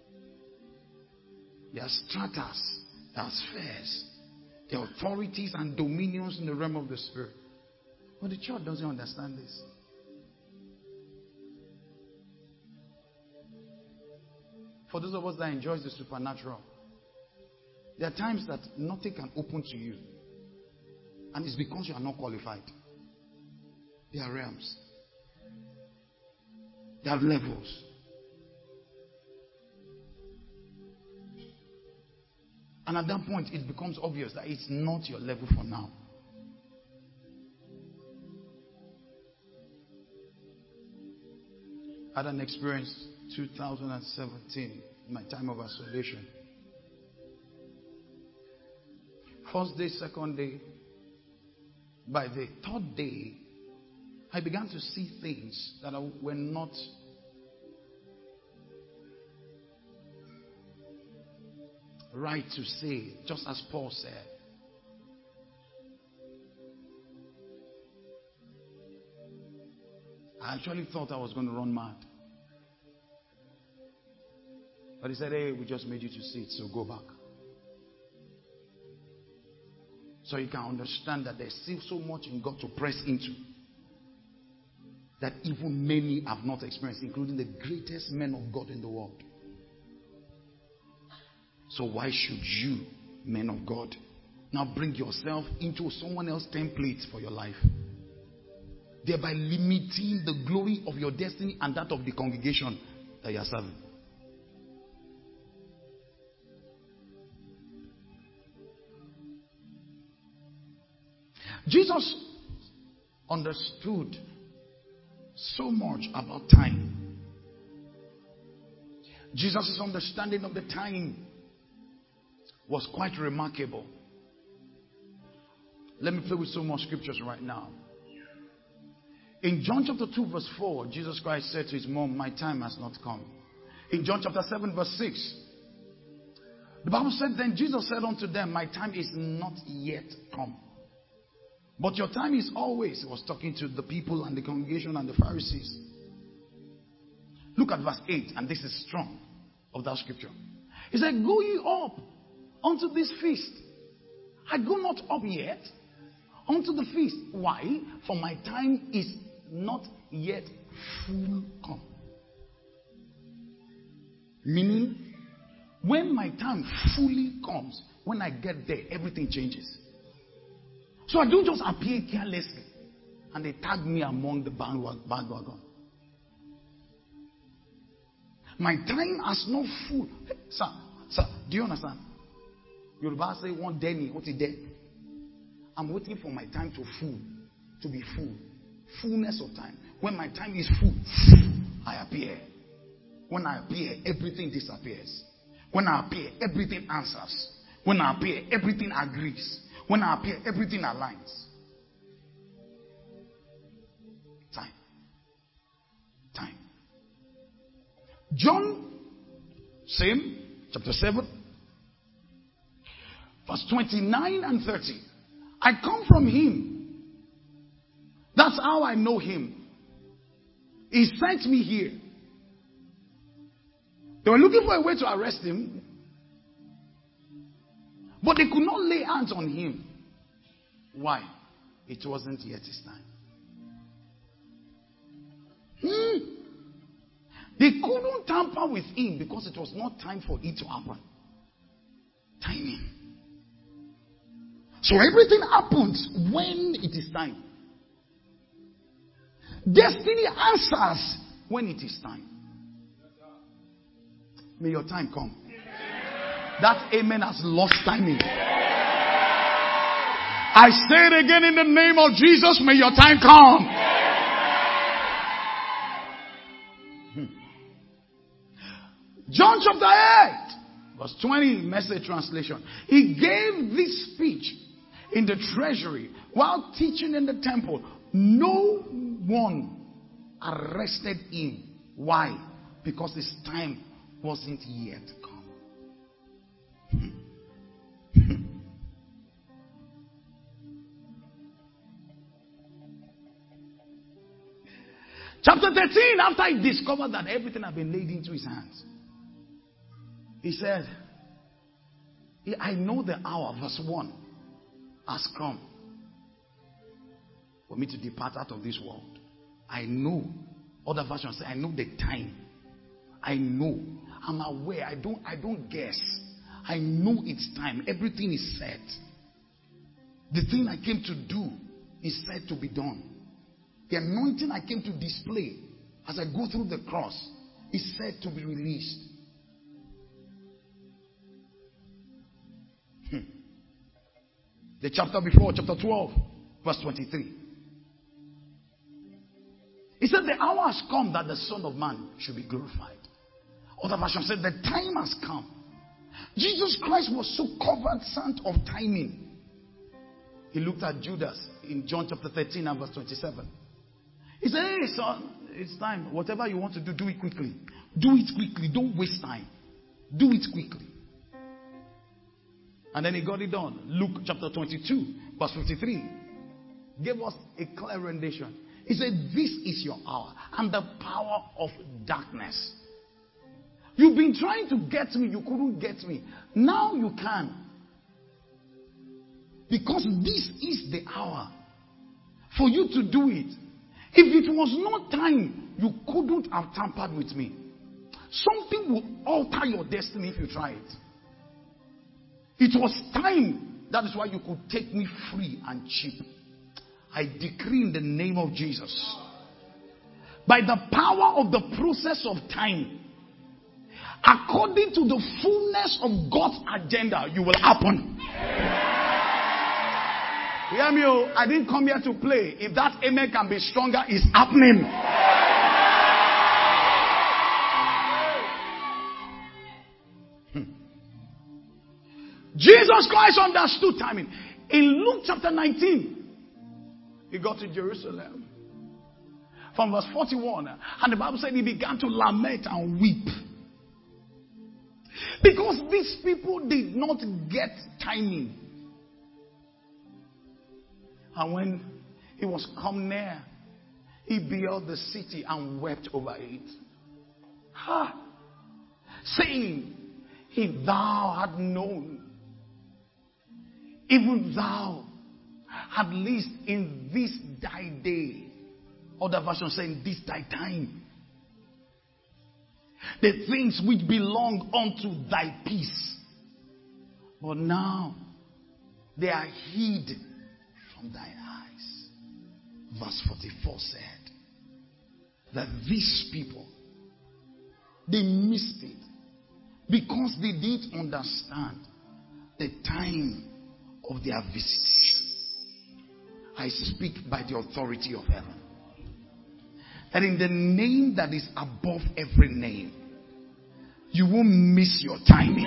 There are stratas, there are spheres, there are authorities and dominions in the realm of the spirit. But the church doesn't understand this. For those of us that enjoy the supernatural, there are times that nothing can open to you. And it's because you are not qualified. There are realms. There are levels. And at that point, it becomes obvious that it's not your level for now. I had an experience 2017, my time of isolation. First day, second day. By the third day, I began to see things that were not right to say, just as Paul said. I actually thought I was going to run mad. But he said, hey, we just made you to see it, so go back. So you can understand that there's still so much in God to press into that even many have not experienced, including the greatest men of God in the world. So why should you, men of God, now bring yourself into someone else's template for your life, thereby limiting the glory of your destiny and that of the congregation that you are serving? Jesus understood so much about time. Jesus' understanding of the time was quite remarkable. Let me play with some more scriptures right now. In John chapter 2 verse 4, Jesus Christ said to his mom, my time has not come. In John chapter 7 verse 6, the Bible said, then Jesus said unto them, my time is not yet come. But your time is always. He was talking to the people and the congregation and the Pharisees. Look at verse 8, and this is strong of that scripture. He said, go ye up unto this feast. I go not up yet unto the feast. Why? For my time is not yet full come. Meaning, when my time fully comes, when I get there, everything changes. So I don't just appear carelessly and they tag me among the bandwagon. My time has not full. Sir, do you understand? Yoruba say one day, what is there? I'm waiting for my time to be full. Fullness of time. When my time is full, I appear. When I appear, everything disappears. When I appear, everything answers. When I appear, everything agrees. When I appear, everything aligns. Time. John, same, chapter 7, verse 29 and 30. I come from him. That's how I know him. He sent me here. They were looking for a way to arrest him. But they could not lay hands on him. Why? It wasn't yet his time. They couldn't tamper with him because it was not time for it to happen. Timing. So everything happens when it is time. Destiny answers when it is time. May your time come. That amen has lost timing. I say it again in the name of Jesus. May your time come. John chapter 8 verse 20, Message translation. He gave this speech in the treasury while teaching in the temple. No one arrested him. Why? Because his time wasn't yet come. Chapter 13, after he discovered that everything had been laid into his hands, he said, I know the hour, verse 1, has come for me to depart out of this world. I know. Other versions say, I know the time. I know. I'm aware. I don't guess. I know it's time. Everything is set. The thing I came to do is set to be done. The anointing I came to display as I go through the cross is set to be released. The chapter before, chapter 12, verse 23. He said, the hour has come that the Son of Man should be glorified. Other version said, the time has come. Jesus Christ was so cognizant of timing. He looked at Judas in John chapter 13 and verse 27. He said, hey son, it's time. Whatever you want to do, do it quickly. Do it quickly. Don't waste time. Do it quickly. And then he got it done. Luke chapter 22, verse 53. Gave us a clear rendition. He said, this is your hour and the power of darkness. You've been trying to get me. You couldn't get me. Now you can. Because this is the hour for you to do it. If it was not time, you couldn't have tampered with me. Something will alter your destiny if you try it. It was time. That is why you could take me free and cheap. I decree in the name of Jesus, by the power of the process of time, according to the fullness of God's agenda, you will happen. You hear me? I didn't come here to play. If that amen can be stronger, it's happening. Jesus Christ understood timing. In Luke chapter 19, he got to Jerusalem. From verse 41, and the Bible said he began to lament and weep. Because these people did not get timing. And when he was come near, he beheld the city and wept over it. Saying, if thou had known, even thou, at least in this thy day, other version saying this thy time, the things which belong unto thy peace, but now they are hid from thine eyes. Verse 44 said that these people, they missed it because they didn't understand the time of their visitation. I speak by the authority of heaven, that in the name that is above every name, you won't miss your timing.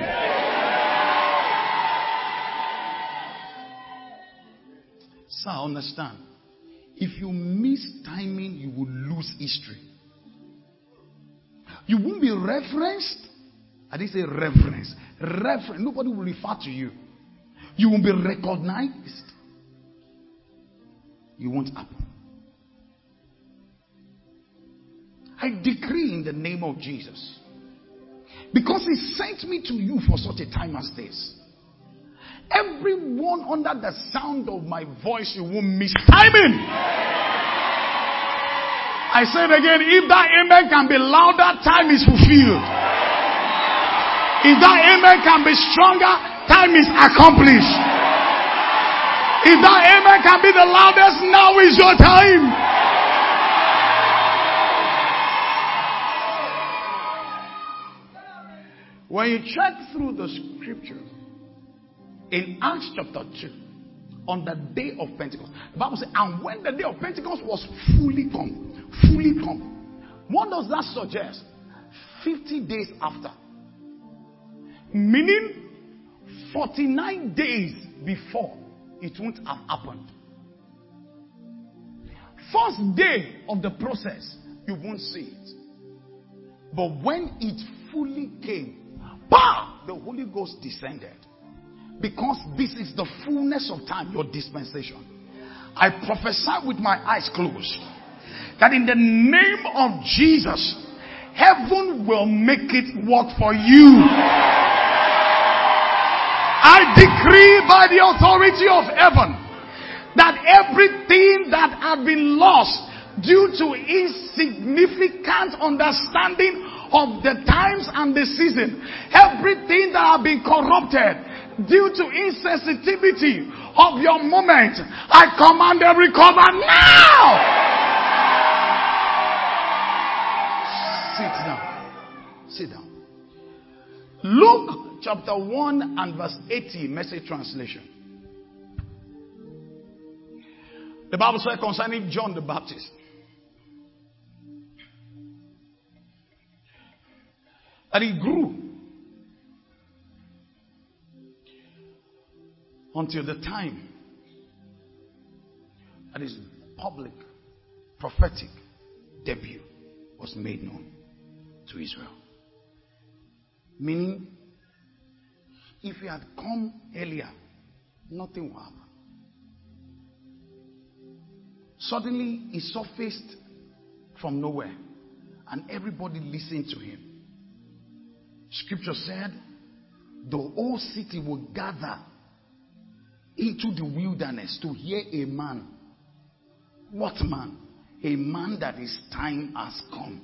So understand, if you miss timing, you will lose history. You won't be referenced. I didn't say reference. Reference. Nobody will refer to you. You won't be recognized. You won't happen. I decree in the name of Jesus, because he sent me to you for such a time as this. Everyone under the sound of my voice, you won't miss timing. I said again, if that amen can be louder, time is fulfilled. If that amen can be stronger, time is accomplished. If that amen can be the loudest, now is your time. When you check through the scriptures, in Acts chapter 2, on the day of Pentecost, the Bible says, and when the day of Pentecost was fully come, what does that suggest? 50 days after. Meaning, 49 days before, it won't have happened. First day of the process, you won't see it. But when it fully came, the Holy Ghost descended. Because this is the fullness of time, your dispensation. I prophesy with my eyes closed that in the name of Jesus, heaven will make it work for you. I decree by the authority of heaven that everything that had been lost due to insignificant understanding of the times and the season, everything that had been corrupted due to insensitivity of your moment, I command them recover now. Sit down. Sit down. Luke chapter 1 and verse 80, Message translation. The Bible says concerning John the Baptist, that he grew until the time that his public prophetic debut was made known to Israel. Meaning, if he had come earlier, nothing will happen. Suddenly, he surfaced from nowhere, and everybody listened to him. Scripture said, the whole city would gather into the wilderness to hear a man. What man? A man that his time has come.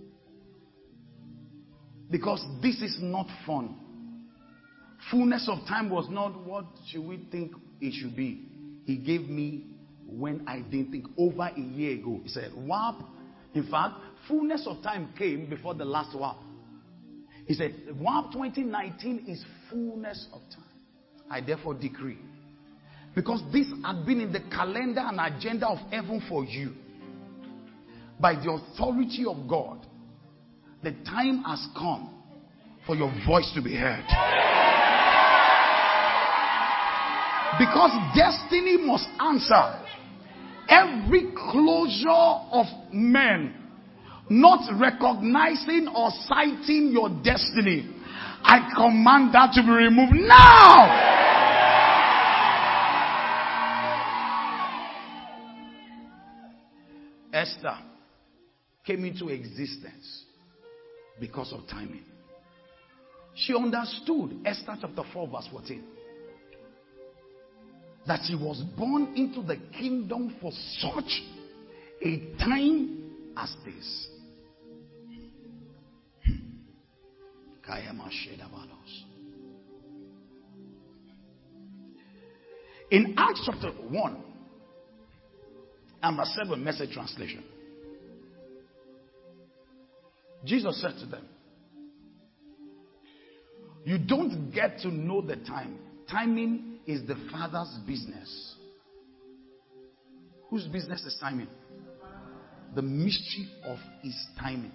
Because this is not fun. Fullness of time was not what should we think it should be. He gave me when I didn't think, over a year ago. He said, WAP. In fact, fullness of time came before the last WAP. He said, WAP 2019 is fullness of time. I therefore decree. Because this had been in the calendar and agenda of heaven for you. By the authority of God, the time has come for your voice to be heard. Because destiny must answer every closure of men not recognizing or citing your destiny. I command that to be removed now. Esther came into existence because of timing. She understood, Esther chapter 4 verse 14, that she was born into the kingdom for such a time as this. In Acts chapter 1 and verse 7, Message translation, Jesus said to them, you don't get to know the time. Timing is the Father's business. Whose business is timing? The mystery of his timing.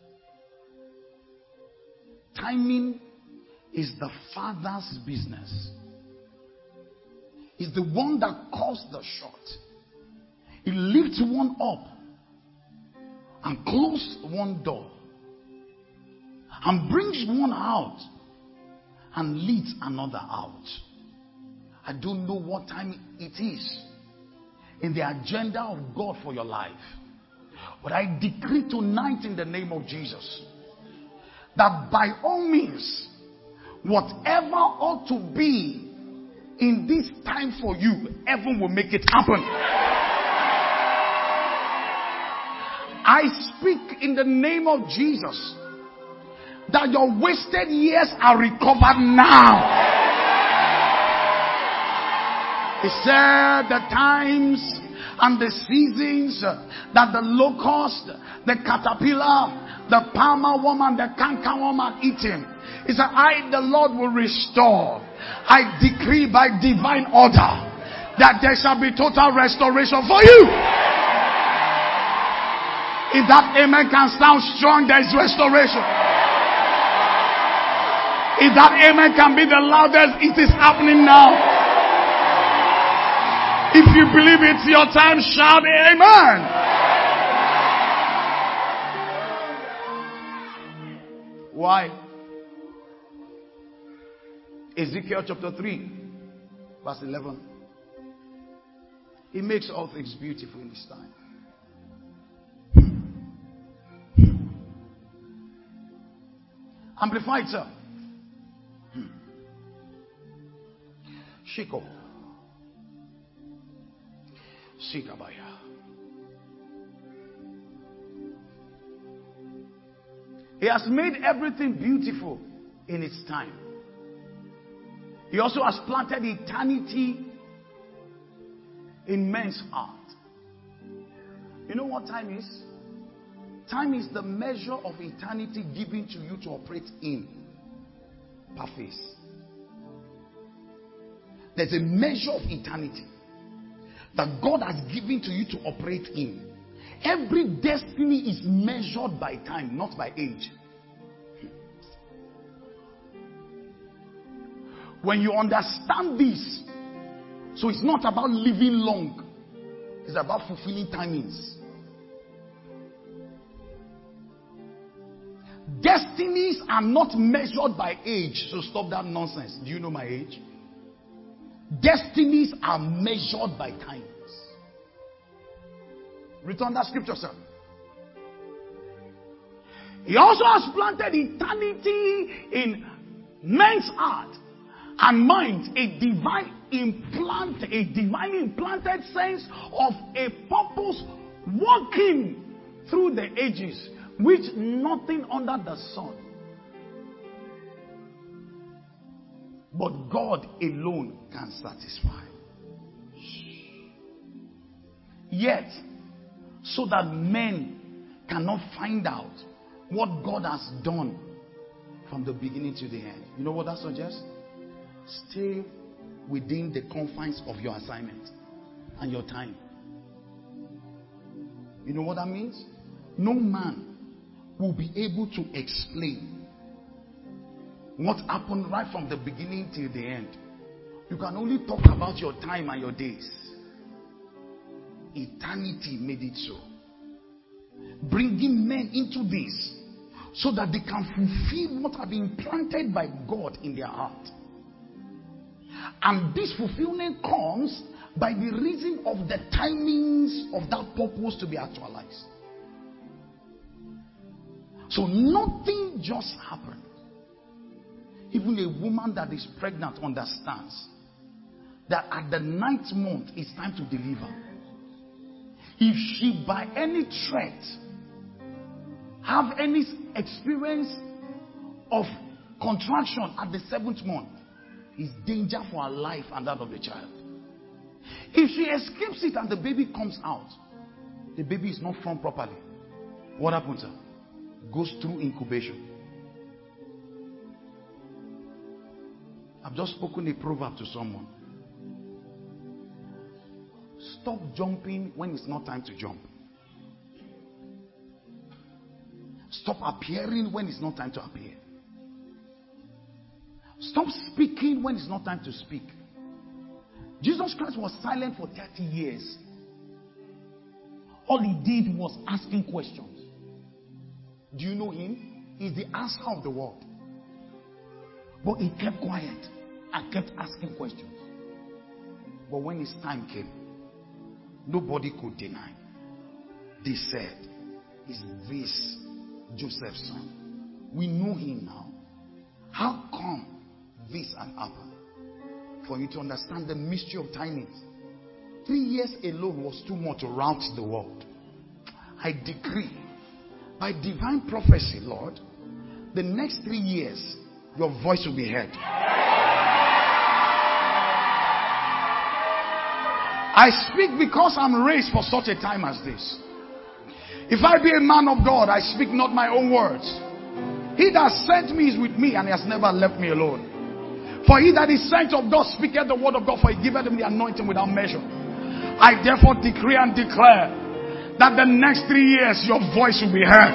Timing is the Father's business. He's the one that calls the shot. He lifts one up and closes one door and brings one out and leads another out. I don't know what time it is in the agenda of God for your life, but I decree tonight in the name of Jesus that by all means, whatever ought to be in this time for you, heaven will make it happen. I speak in the name of Jesus that your wasted years are recovered now. He said the times and the seasons that the locust, the caterpillar, the palmer worm and the canker worm are eating. He said, I, the Lord, will restore. I decree by divine order that there shall be total restoration for you. If that amen can sound strong, there is restoration. If that amen can be the loudest, it is happening now. If you believe it's your time, shout amen. Why? Ezekiel chapter 3 verse 11. He makes all things beautiful in his time. Amplified, sir. Shiko. Sikabaya. He has made everything beautiful in its time. He also has planted eternity in men's heart. You know what time is? Time is the measure of eternity given to you to operate in per phase. There's a measure of eternity that God has given to you to operate in. Every destiny is measured by time, not by age. When you understand this, so it's not about living long, it's about fulfilling timings. Destinies are not measured by age, so stop that nonsense. Do you know my age? Destinies are measured by times. Return that scripture, sir. He also has planted eternity in men's heart and mind, a divinely implanted sense of a purpose working through the ages, which nothing under the sun but God alone can satisfy. Yet, so that men cannot find out what God has done from the beginning to the end. You know what that suggests? Stay within the confines of your assignment and your time. You know what that means? No man will be able to explain what happened right from the beginning till the end. You can only talk about your time and your days. Eternity made it so. Bringing men into this so that they can fulfill what have been planted by God in their heart. And this fulfillment comes by the reason of the timings of that purpose to be actualized. So nothing just happened. Even a woman that is pregnant understands that at the 9th month it's time to deliver. If she by any threat have any experience of contraction at the 7th month, it's danger for her life and that of the child. If she escapes it and the baby comes out, the baby is not formed properly, what happens? Goes through incubation. I've just spoken a proverb to someone. Stop jumping when it's not time to jump. Stop appearing when it's not time to appear. Stop speaking when it's not time to speak. Jesus Christ was silent for 30 years. All he did was asking questions. Do you know him? He's the answer of the world. But he kept quiet and kept asking questions. But when his time came, nobody could deny. They said, "Is this Joseph's son? We know him now. How come this had happened?" For you to understand the mystery of timings, 3 years alone was too much to rout the world. I decree, by divine prophecy, Lord, the next 3 years, your voice will be heard. I speak because I'm raised for such a time as this. If I be a man of God, I speak not my own words. He that sent me is with me, and he has never left me alone. For he that is sent of God speaketh the word of God, for he giveth him the anointing without measure. I therefore decree and declare that the next 3 years your voice will be heard.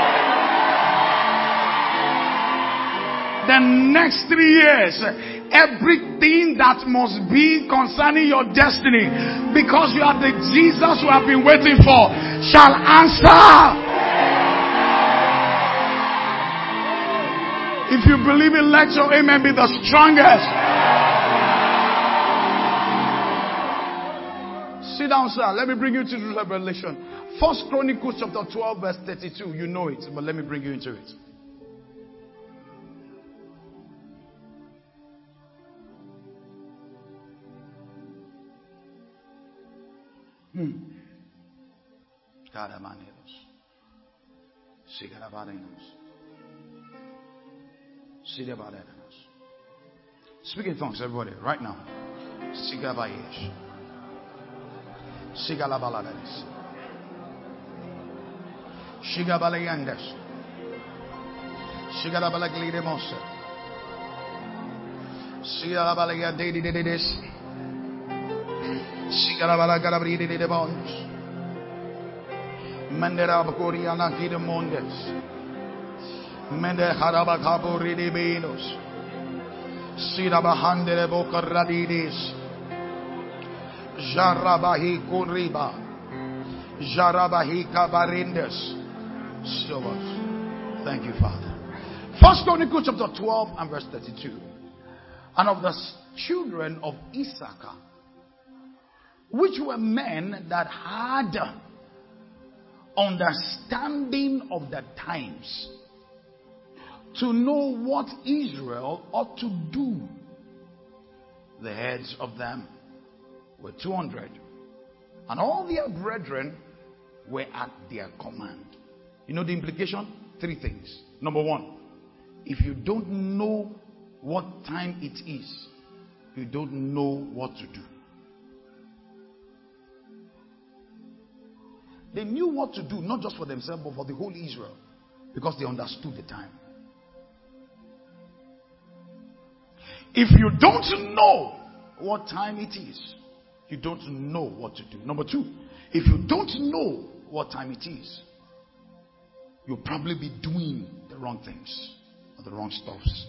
The next 3 years, everything that must be concerning your destiny, because you are the Jesus you have been waiting for, shall answer. If you believe it, let your amen be the strongest. Sit down, sir. Let me bring you to the Revelation. 1 Chronicles chapter 12 verse 32. You know it, but let me bring you into it. Speak in tongues, everybody, right now. Sigabayesh. Sigalabalades. Shigabalayandes. Shigalabalagledemosa. Sigalabalayadedididis. Sigalabalagarabrидididibons. Manderabakuriana kidemondes. Mende harabakaburidibinos. Sirabahandere bokaradidis. Jarabahi kuriba. Jarabahi kabarindes. Still was. Thank you, Father. First Chronicles chapter 12 and verse 32. And of the children of Issachar, which were men that had understanding of the times, to know what Israel ought to do. The heads of them were 200, and all their brethren were at their command. You know the implication? 3 things. Number 1, if you don't know what time it is, you don't know what to do. They knew what to do, not just for themselves, but for the whole Israel, because they understood the time. If you don't know what time it is, you don't know what to do. Number 2, if you don't know what time it is, you'll probably be doing the wrong things or the wrong stuffs.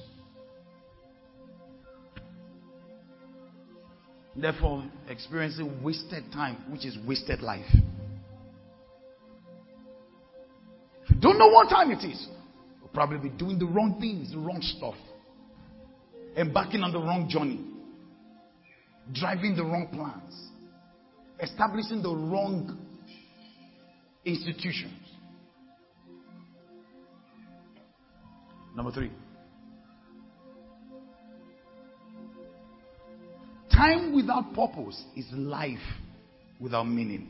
Therefore, experiencing wasted time, which is wasted life. If you don't know what time it is, you'll probably be doing the wrong things, the wrong stuff. Embarking on the wrong journey, driving the wrong plans, establishing the wrong institutions. Number 3, time without purpose is life without meaning.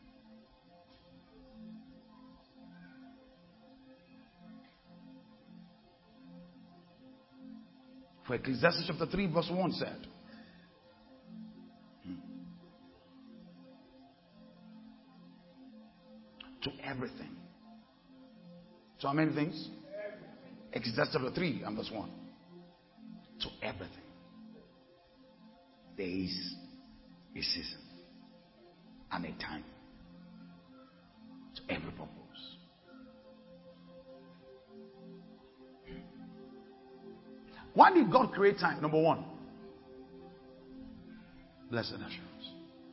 For Ecclesiastes chapter 3 verse 1 said, to everything. So how many things? Ecclesiastes chapter 3 and verse 1. To everything. There is a season and a time. To every purpose. Why did God create time? Number 1, blessed assurance.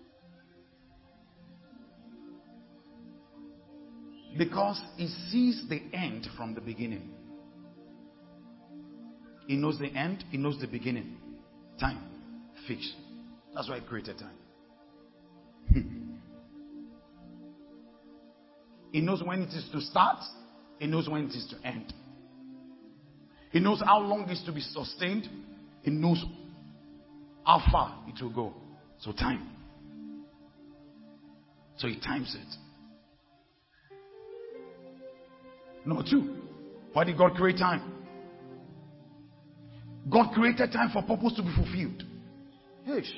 Because He sees the end from the beginning. He knows the end, He knows the beginning. Time, fixed. That's why He created time. He knows when it is to start, He knows when it is to end. He knows how long it's to be sustained. He knows how far it will go. So time. So He times it. Number 2, why did God create time? God created time for purpose to be fulfilled. Yes.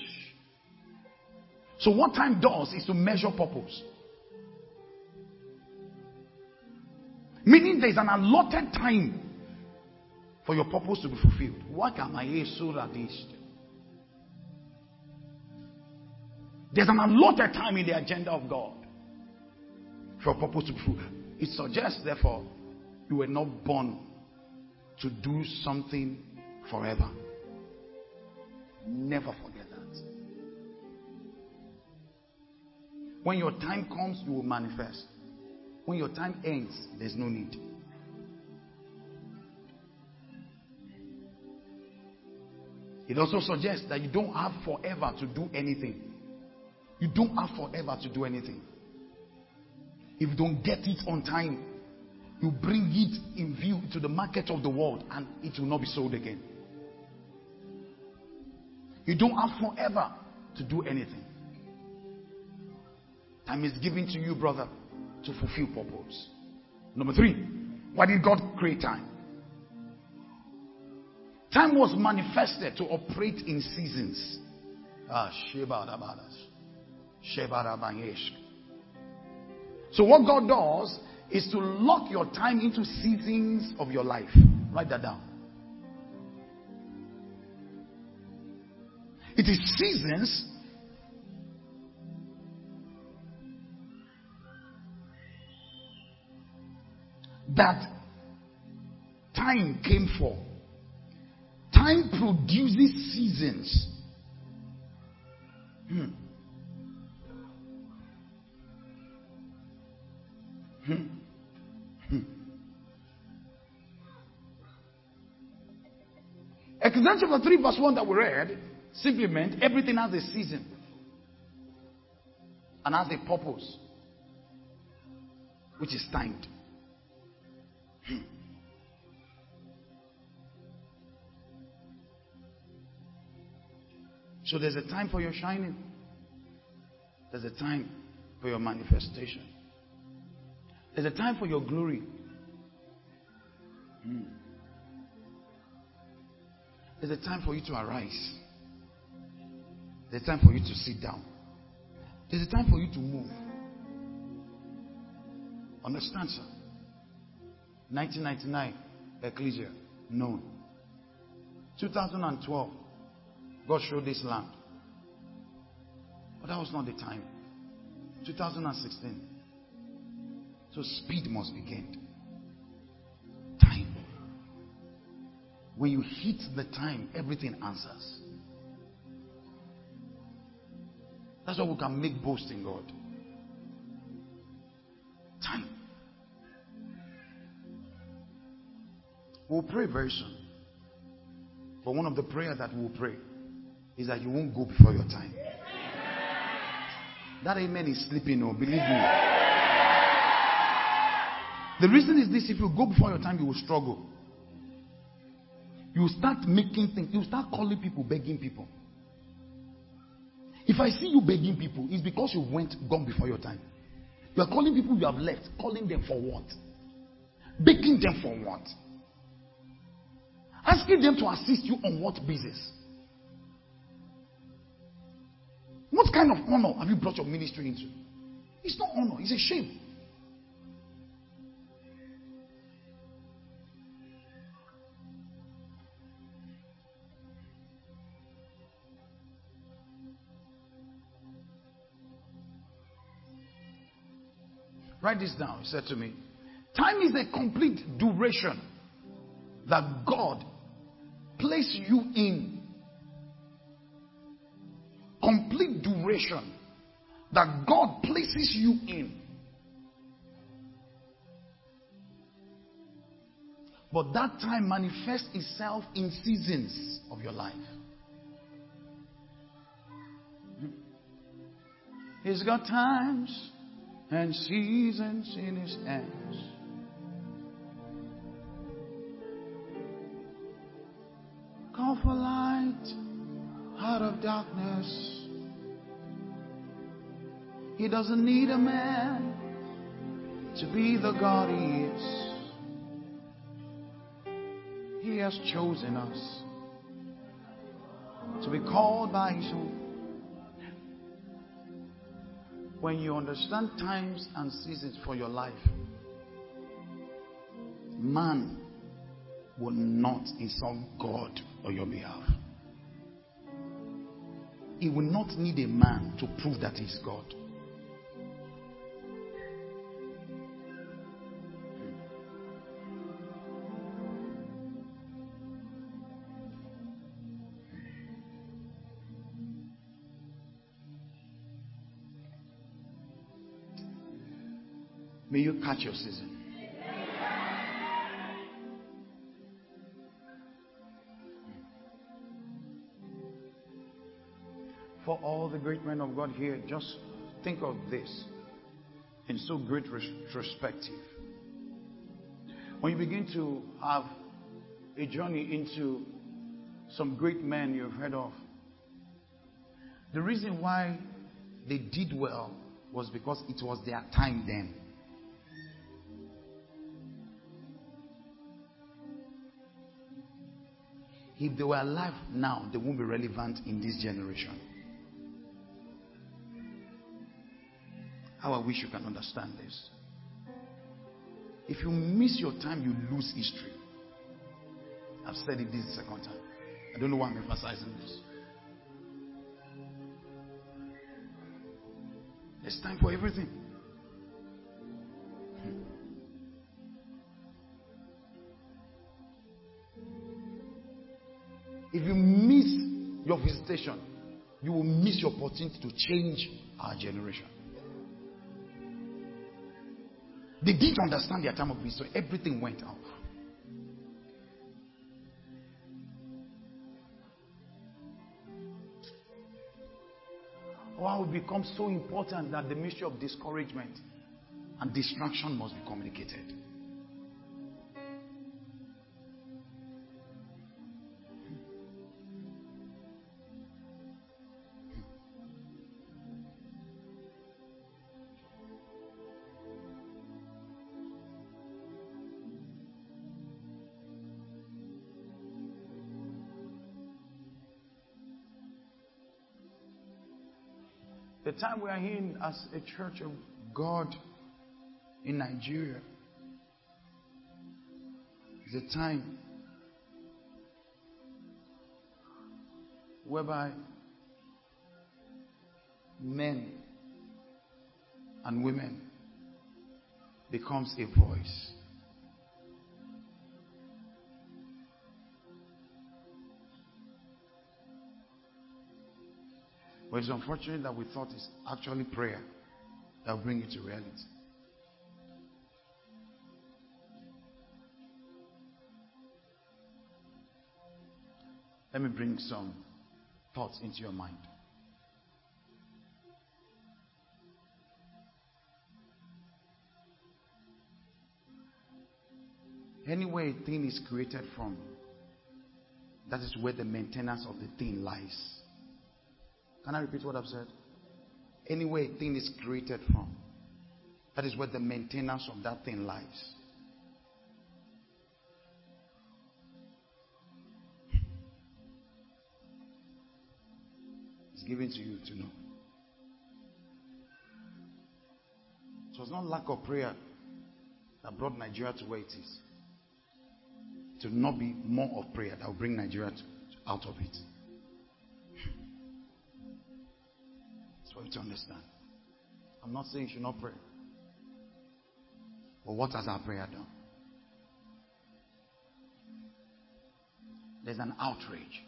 So what time does is to measure purpose. Meaning there is an allotted time for your purpose to be fulfilled. There's an allotted time in the agenda of God for your purpose to be fulfilled. It suggests, therefore, you were not born to do something forever. Never forget that. When your time comes, you will manifest. When your time ends, there's no need. It also suggests that you don't have forever to do anything. You don't have forever to do anything. If you don't get it on time, you bring it in view to the market of the world and it will not be sold again. You don't have forever to do anything. Time is given to you, brother, to fulfill purpose. Number 3, why did God create time? Time was manifested to operate in seasons. So what God does is to lock your time into seasons of your life. Write that down. It is seasons that time came for. Time produces seasons. Ecclesiastes chapter 3 verse 1 that we read simply meant everything has a season and has a purpose, which is timed. So there's a time for your shining. There's a time for your manifestation. There's a time for your glory. There's a time for you to arise. There's a time for you to sit down. There's a time for you to move. Understand, sir? 1999, Ecclesia, known. 2012, God showed this land. But that was not the time. 2016. So speed must be gained. Time. When you hit the time, everything answers. That's why we can make boast in God. Time. We'll pray very soon. But one of the prayers that we'll pray is that you won't go before your time. That amen is sleeping, oh, believe me. The reason is this: if you go before your time, you will struggle. You will start making things. You will start calling people, begging people. If I see you begging people, it's because you gone before your time. You are calling people you have left. Calling them for what? Begging them for what? Asking them to assist you on what basis? What kind of honor have you brought your ministry into? It's not honor, it's a shame. Write this down. He said to me, time is a complete duration that God placed you in. Complete duration that God places you in. But that time manifests itself in seasons of your life. He's got times and seasons in his hands. Call for light out of darkness. He doesn't need a man to be the God he is. He has chosen us to be called by his own. When you understand times and seasons for your life, man will not insult God on your behalf. He will not need a man to prove that he's God. May you catch your season. For all the great men of God here, just think of this in so great retrospective. When you begin to have a journey into some great men you've heard of, the reason why they did well was because it was their time then. If they were alive now, they won't be relevant in this generation. How I wish you can understand this. If you miss your time, you lose history. I've said it this is the second time. I don't know why I'm emphasizing this. There's time for everything. If you miss your visitation, you will miss your opportunity to change our generation. They didn't understand their time of visitation, so everything went off. Why it becomes so important that the mystery of discouragement and distraction must be communicated. The time we are in as a church of God in Nigeria is a time whereby men and women becomes a voice. But it's unfortunate that we thought it's actually prayer that will bring it to reality. Let me bring some thoughts into your mind. Anywhere a thing is created from, that is where the maintenance of the thing lies. Can I repeat what I've said? Anywhere a thing is created from, that is where the maintenance of that thing lies. It's given to you to know. It was not lack of prayer that brought Nigeria to where it is. It will not be more of prayer that will bring Nigeria out of it. For you to understand. I'm not saying you should not pray. But what has our prayer done? There's an outrage.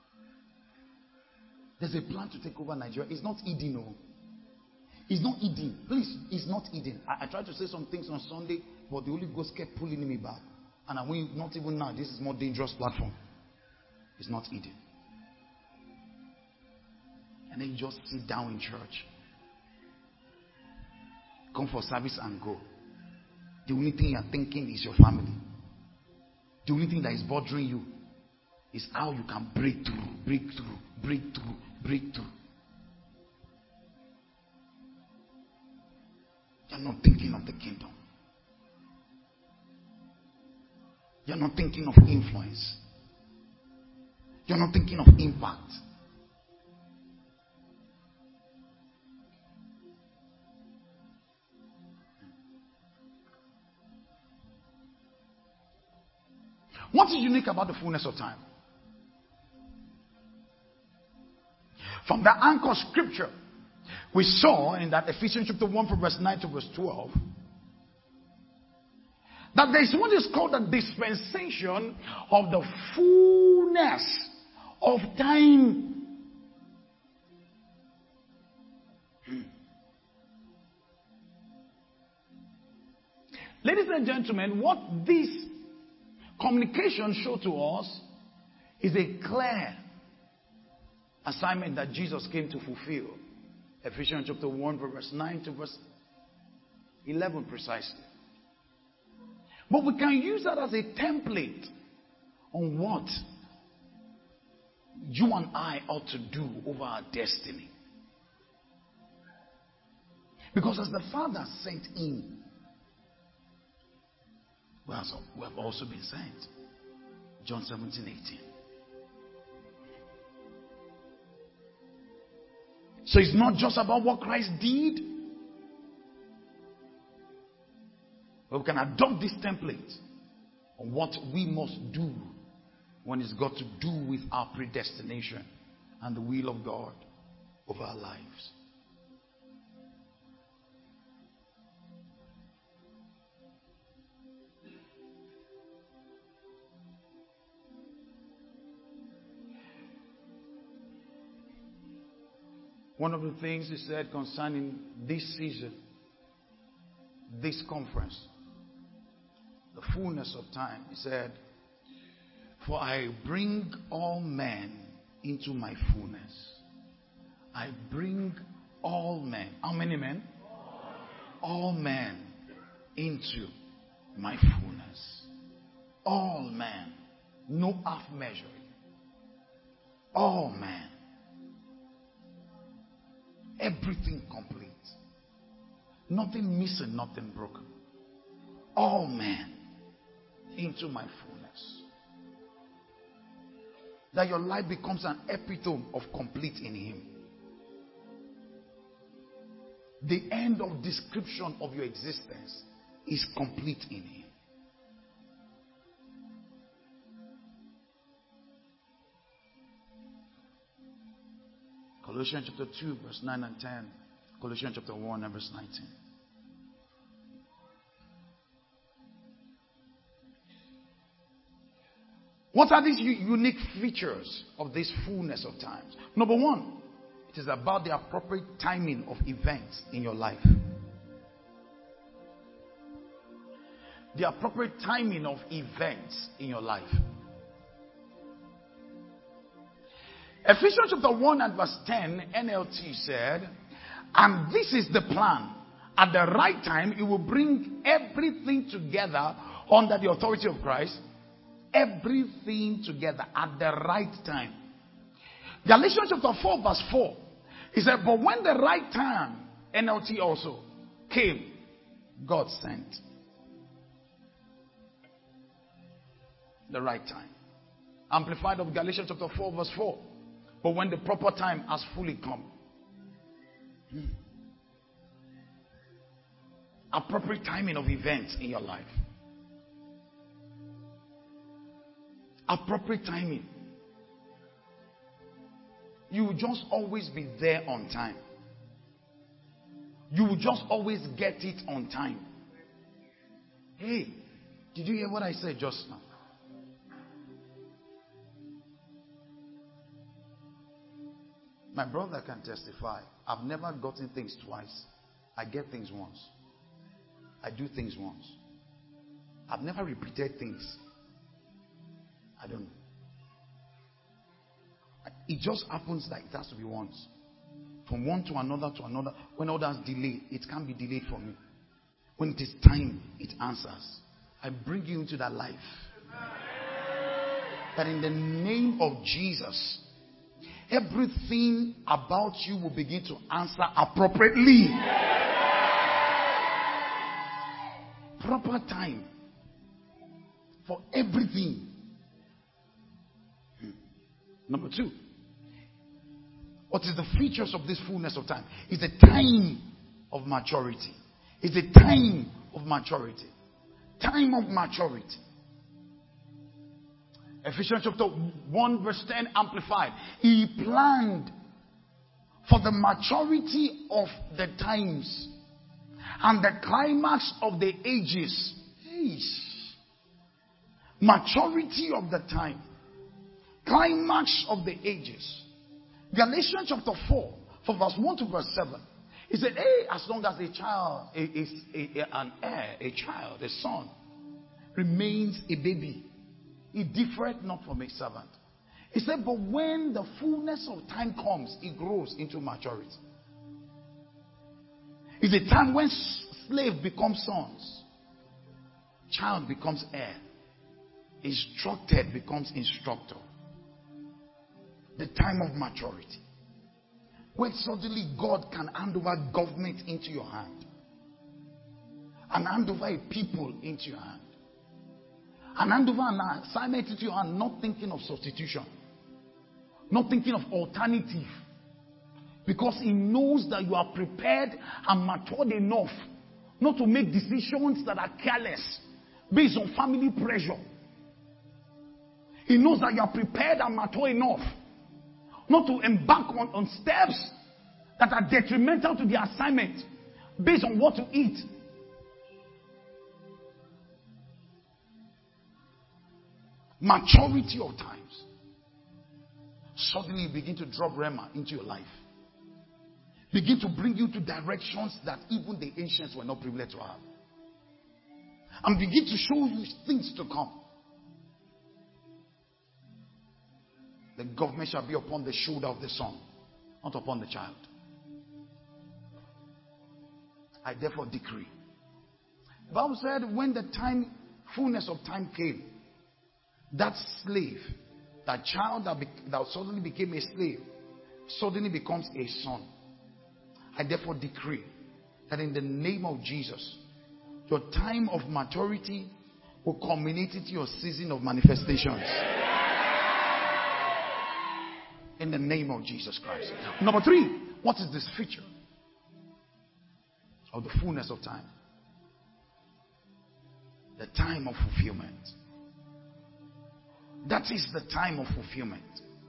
There's a plan to take over Nigeria. It's not Eden, no. It's not Eden. Please, it's not Eden. I tried to say some things on Sunday, but the Holy Ghost kept pulling me back. And I went, not even now. This is more dangerous platform. It's not Eden. And then you just sit down in church. Come for service and go. The only thing you're thinking is your family. The only thing that is bothering you is how you can break through. You're not thinking of the kingdom. You're not thinking of influence. You're not thinking of impact. What is unique about the fullness of time? From the anchor scripture, we saw in that Ephesians chapter 1 from verse 9 to verse 12, that there is what is called the dispensation of the fullness of time. Ladies and gentlemen, what this communication show to us is a clear assignment that Jesus came to fulfill. Ephesians chapter 1 verse 9 to verse 11 precisely. But we can use that as a template on what you and I ought to do over our destiny. Because as the Father sent him, we have also been sent. John 17:18. So it's not just about what Christ did. But we can adopt this template on what we must do when it's got to do with our predestination and the will of God over our lives. One of the things he said concerning this season, this conference, the fullness of time, he said, "For I bring all men into my fullness." I bring all men. How many men? All men into my fullness. All men. No half measuring. All men. Everything complete. Nothing missing, nothing broken. All men into my fullness. That your life becomes an epitome of complete in Him. The end of description of your existence is complete in Him. Colossians chapter 2 verse 9 and 10. Colossians chapter 1 and verse 19. What are these unique features of this fullness of times? Number one, it is about the appropriate timing of events in your life. The appropriate timing of events in your life. Ephesians chapter 1 and verse 10, NLT said, "And this is the plan. At the right time, it will bring everything together under the authority of Christ." Everything together at the right time. Galatians chapter 4 verse 4. He said, "But when the right time," NLT also, "came, God sent." The right time. Amplified of Galatians chapter 4 verse 4. "But when the proper time has fully come." Appropriate timing of events in your life. Appropriate timing. You will just always be there on time. You will just always get it on time. Hey, did you hear what I said just now? My brother can testify. I've never gotten things twice. I get things once. I do things once. I've never repeated things. I don't know. It just happens that it has to be once. From one to another to another. When others delay, it can't be delayed for me. When it is time, it answers. I bring you into that life. That in the name of Jesus, everything about you will begin to answer appropriately. Proper time for everything. Number two, what is the features of this fullness of time? It's a time of maturity. It's a time of maturity. Time of maturity. Ephesians chapter 1 verse 10 amplified. He planned for the maturity of the times and the climax of the ages. Maturity of the time. Climax of the ages. Galatians chapter 4 from verse 1 to verse 7. He said, hey, as long as a child, an heir, a child, a son, remains a baby, he differeth not from a servant. He said, but when the fullness of time comes, he grows into maturity. It's a time when slave becomes sons, child becomes heir, instructed becomes instructor. The time of maturity. When suddenly God can hand over government into your hand. And hand over a people into your hand. And hand over an assignment into your hand, not thinking of substitution. Not thinking of alternative. Because he knows that you are prepared and matured enough not to make decisions that are careless based on family pressure. He knows that you are prepared and mature enough not to embark on steps that are detrimental to the assignment based on what to eat. Maturity of times. Suddenly you begin to drop Rhema into your life. Begin to bring you to directions that even the ancients were not privileged to have. And begin to show you things to come. The government shall be upon the shoulder of the son, not upon the child. I therefore decree. The Bible said when the time, fullness of time came, that slave, that child that suddenly became a slave, suddenly becomes a son. I therefore decree that in the name of Jesus, your time of maturity will culminate into your season of manifestations. In the name of Jesus Christ. Number 3, what is this feature of the fullness of time? The time of fulfillment. That is the time of fulfillment.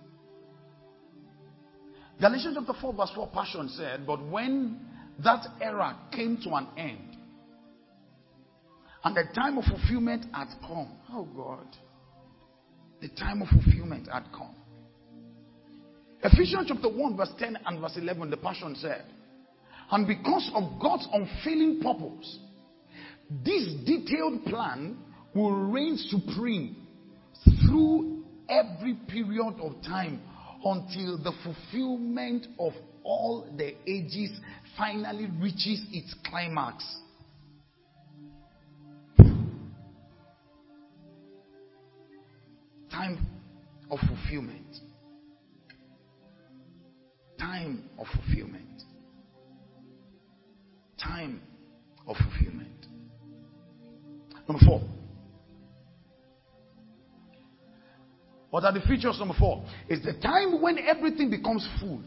Galatians chapter 4 verse 4 Passion said, but when that era came to an end and the time of fulfillment had come. Oh God. The time of fulfillment had come. Ephesians chapter 1 verse 10 and verse 11, the Passion said, and because of God's unfailing purpose, this detailed plan will reign supreme through every period of time until the fulfillment of all the ages finally reaches its climax. Time of fulfillment. Time of fulfillment. Time of fulfillment. Number 4. What are the features? Number 4 is the time when everything becomes full.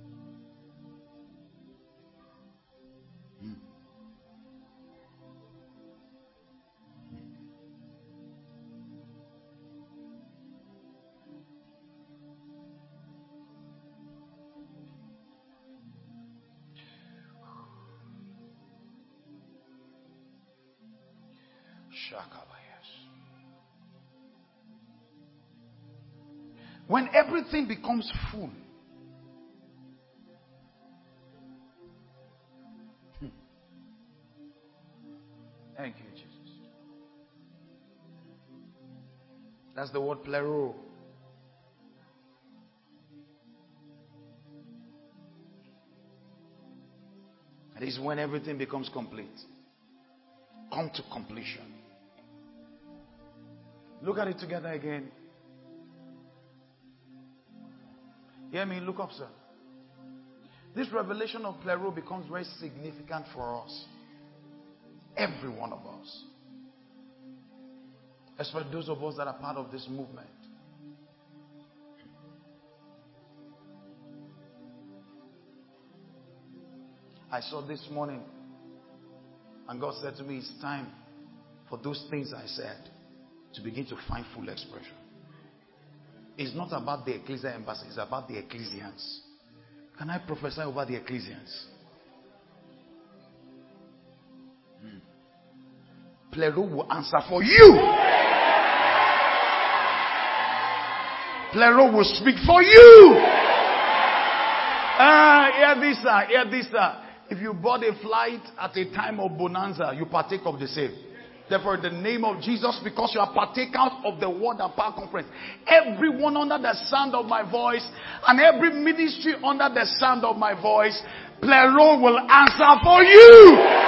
When everything becomes full. Thank you, Jesus. That's the word plero. That is when everything becomes complete. Come to completion. Look at it together again. Hear me, look up, sir. This revelation of plero becomes very significant for us. Every one of us. Especially those of us that are part of this movement. I saw this morning, and God said to me, it's time for those things I said to begin to find full expression. It's not about the ecclesia embassy, it's about the ecclesians. Can I prophesy over the ecclesians? Plero will answer for you. Plero will speak for you. Hear this, sir. If you bought a flight at a time of bonanza, you partake of the same. Therefore, in the name of Jesus, because you are partakers of the Word and Power Conference, everyone under the sound of my voice and every ministry under the sound of my voice, plero will answer for you.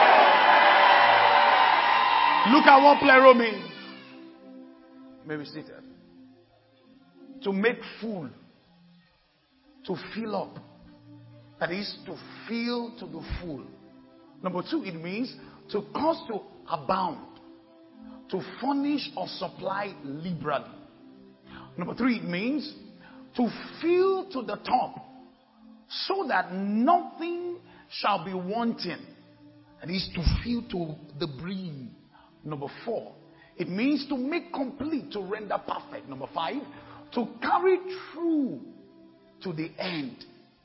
Look at what plero means. May be seated. To make full, to fill up, That is to fill to the full. Number 2, it means to cause to abound, to furnish or supply liberally. Number 3, it means to fill to the top, so that nothing shall be wanting. That is to fill to the brim. Number 4, it means to make complete, to render perfect. Number 5, to carry through to the end.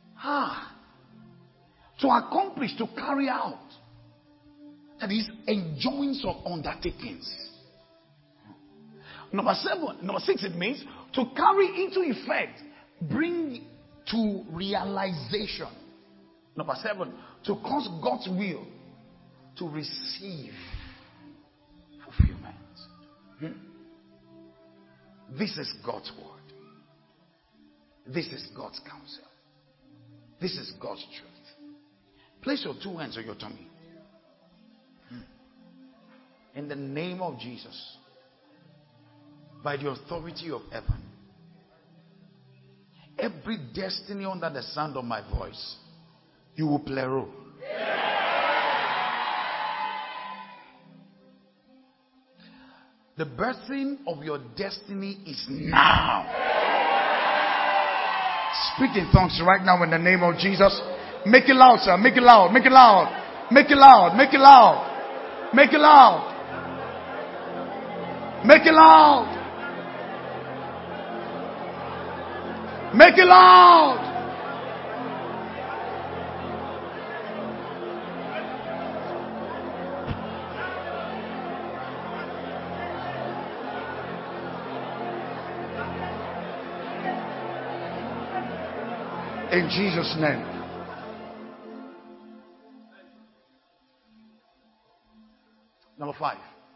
To accomplish, to carry out. That is enjoying of undertakings. Number 6, it means to carry into effect, bring to realization. Number 7, to cause God's will to receive fulfillment. This is God's word. This is God's counsel. This is God's truth. Place your 2 hands on your tummy. In the name of Jesus, by the authority of heaven, every destiny under the sound of my voice, you will play a role. The birthing of your destiny is now. Speak in tongues right now in the name of Jesus. Make it loud, sir. Make it loud. Make it loud. Make it loud. Make it loud. Make it loud. Make it loud. Make it loud. In Jesus' name. Number 5.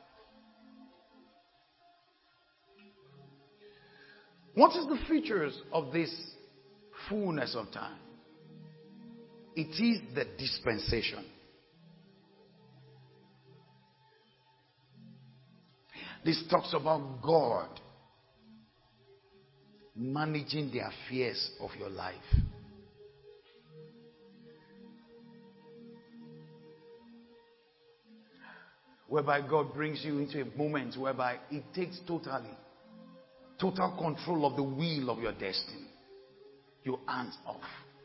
What is the features of this fullness of time? It is the dispensation. This talks about God managing the affairs of your life. Whereby God brings you into a moment whereby it takes total control of the wheel of your destiny. Your hands off.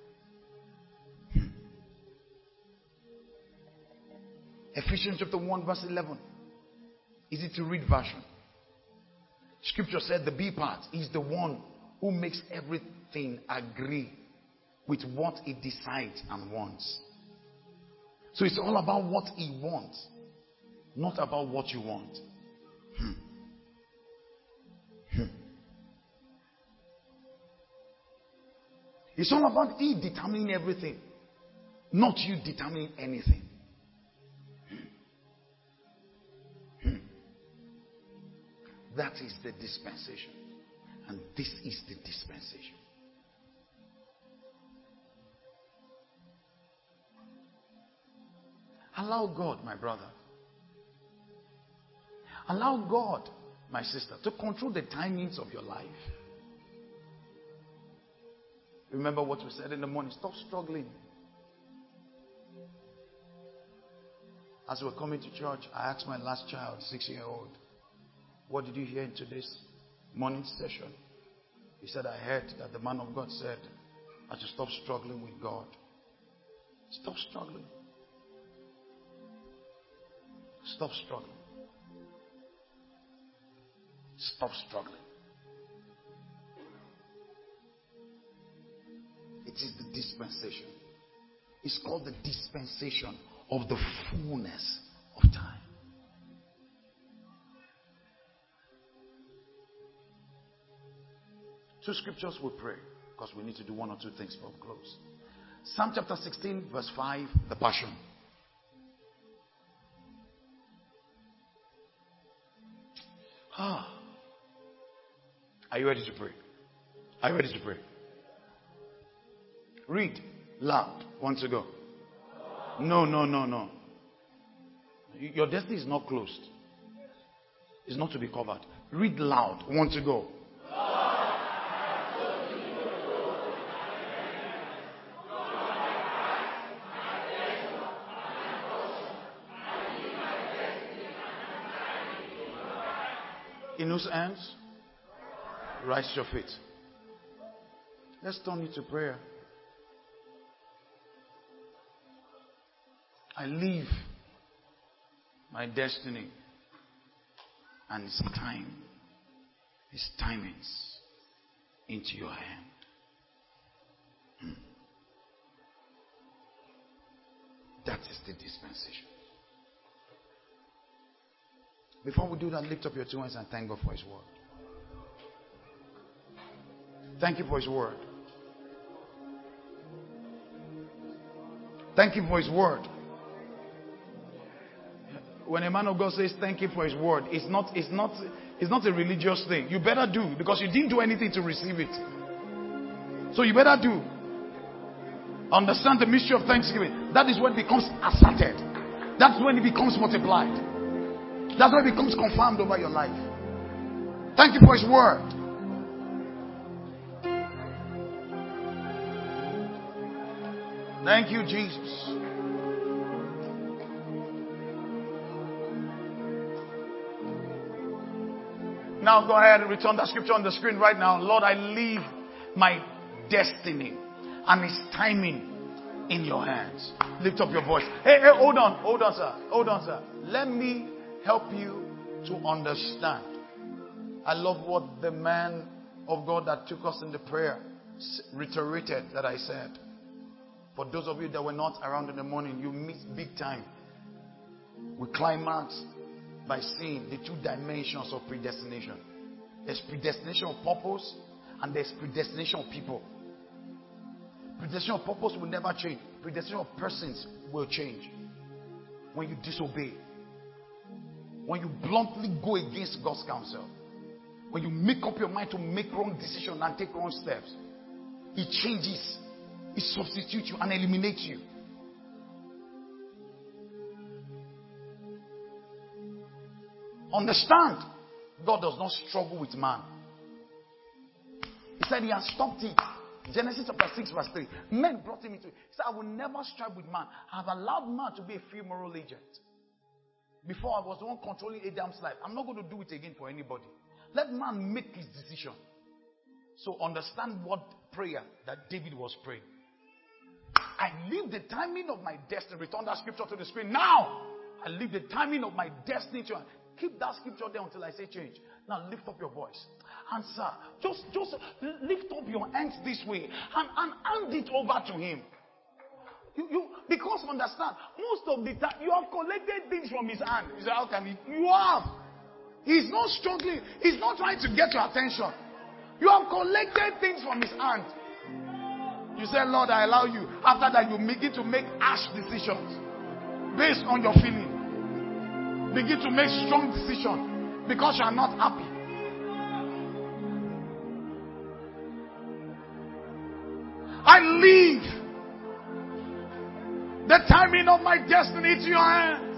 Ephesians chapter 1 verse 11. Easy to read version. Scripture said the B part is the one who makes everything agree with what he decides and wants. So it's all about what he wants, not about what you want. It's all about he determining everything, not you determining anything. That is the dispensation. And this is the dispensation. Allow God, my brother. Allow God, my sister, to control the timings of your life. Remember what we said in the morning. Stop struggling. As we were coming to church, I asked my last child, 6-year-old, what did you hear in today's morning session? He said, I heard that the man of God said I should stop struggling with God. Stop struggling. Stop struggling. Stop struggling. It is the dispensation. It's called the dispensation of the fullness of time. Two scriptures we pray, because we need to do one or two things before we close. Psalm chapter 16 verse 5, the Passion. Are you ready to pray? Are you ready to pray? Read loud. Want to go? No. Your destiny is not closed. It's not to be covered. Read loud. Want to go? In whose hands? Rise your feet. Let's turn it to prayer. I leave my destiny and its time, its timings into your hand. That is the dispensation. Before we do that, lift up your two hands and thank God for His word. Thank you for His word. Thank you for His word. When a man of God says thank you for His word, it's not a religious thing. You better do, because you didn't do anything to receive it. So you better do. Understand the mystery of thanksgiving. That is when it becomes asserted. That's when it becomes multiplied. That's when it becomes confirmed over your life. Thank you for His word. Thank you, Jesus. Now go ahead and return that scripture on the screen right now. Lord, I leave my destiny and its timing in your hands. Lift up your voice. Hey, hold on, sir. Let me help you to understand. I love what the man of God that took us in the prayer reiterated that I said. For those of you that were not around in the morning, you missed big time. We climaxed by seeing the two dimensions of predestination. There's predestination of purpose and there's predestination of people. Predestination of purpose will never change. Predestination of persons will change. When you disobey. When you bluntly go against God's counsel. When you make up your mind to make wrong decisions and take wrong steps. It changes. It substitutes you and eliminates you. Understand, God does not struggle with man. He said He has stopped it. Genesis chapter 6 verse 3. Men brought Him into it. He said, I will never strive with man. I have allowed man to be a free moral agent. Before I was the one controlling Adam's life. I'm not going to do it again for anybody. Let man make his decision. So understand what prayer that David was praying. I leave the timing of my destiny. Return that scripture to the screen now. I leave the timing of my destiny to. Keep that scripture there until I say change. Now lift up your voice. And sir, just lift up your hands this way and hand it over to Him. Because understand, most of the time you have collected things from His hand. You say, how can you have? He's not struggling. He's not trying to get your attention. You have collected things from His hand. You say, Lord, I allow you. After that, you begin to make harsh decisions based on your feeling. Begin to make strong decisions because you are not happy. I leave the timing of my destiny to your hands.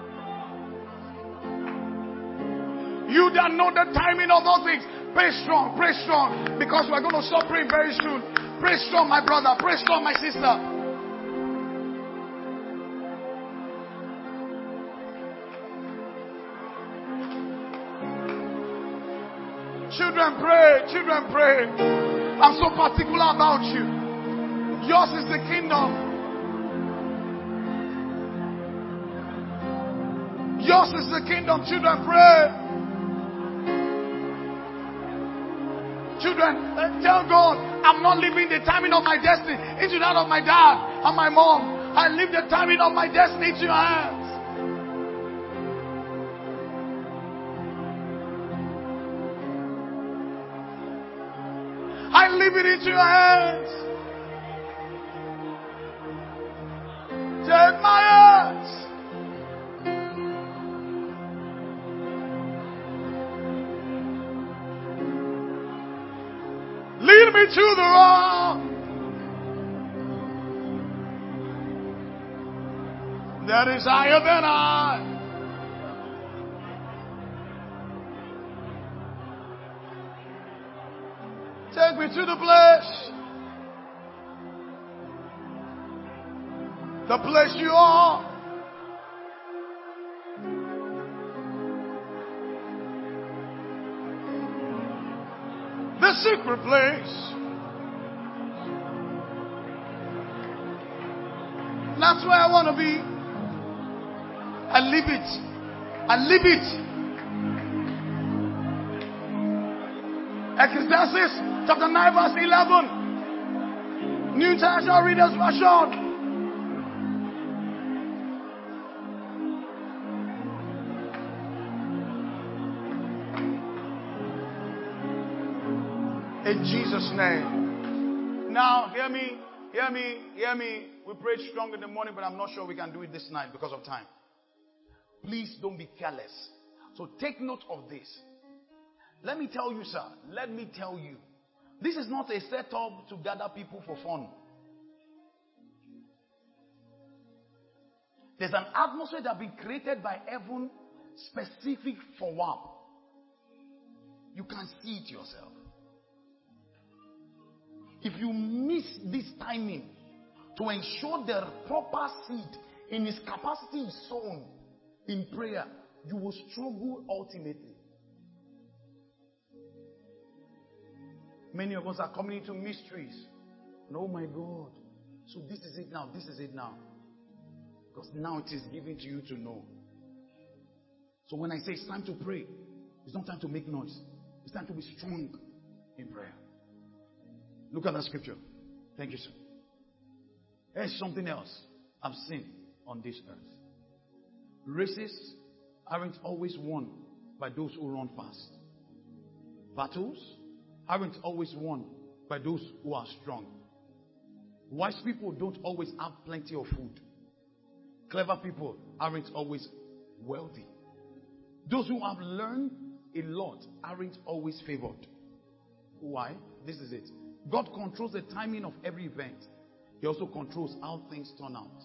You that know the timing of all things, pray strong, because we're going to stop praying very soon. Pray strong, my brother. Pray strong, my sister. Children, pray. I'm so particular about you. Yours is the kingdom. Yours is the kingdom. Children, pray. Children, tell God, I'm not leaving the timing of my destiny into that of my dad and my mom. I leave the timing of my destiny into your hands. I leave it into your hands. Take my hands. Lead me to the rock that is higher than I. Take me to the place you are. the secret place. That's where I want to be. I live it. I live it. Ecclesiastes chapter 9 verse 11. New International Reader's Version. In Jesus' name. Now, hear me. We prayed strong in the morning, but I'm not sure we can do it this night because of time. Please don't be careless. So take note of this. Let me tell you, sir. Let me tell you. This is not a setup to gather people for fun. There's an atmosphere that has been created by heaven specific for WAP. You can see it yourself. If you miss this timing to ensure the proper seed in its capacity is sown in prayer, you will struggle ultimately. Many of us are coming into mysteries. And oh my God. So this is it now. This is it now. Because now it is given to you to know. So when I say it's time to pray, it's not time to make noise. It's time to be strong in prayer. Look at that scripture. Thank you, sir. There's something else I've seen on this earth. Races aren't always won by those who run fast. Battles aren't always won by those who are strong. Wise people don't always have plenty of food. Clever people aren't always wealthy. Those who have learned a lot aren't always favored. Why? This is it. God controls the timing of every event. He also controls how things turn out.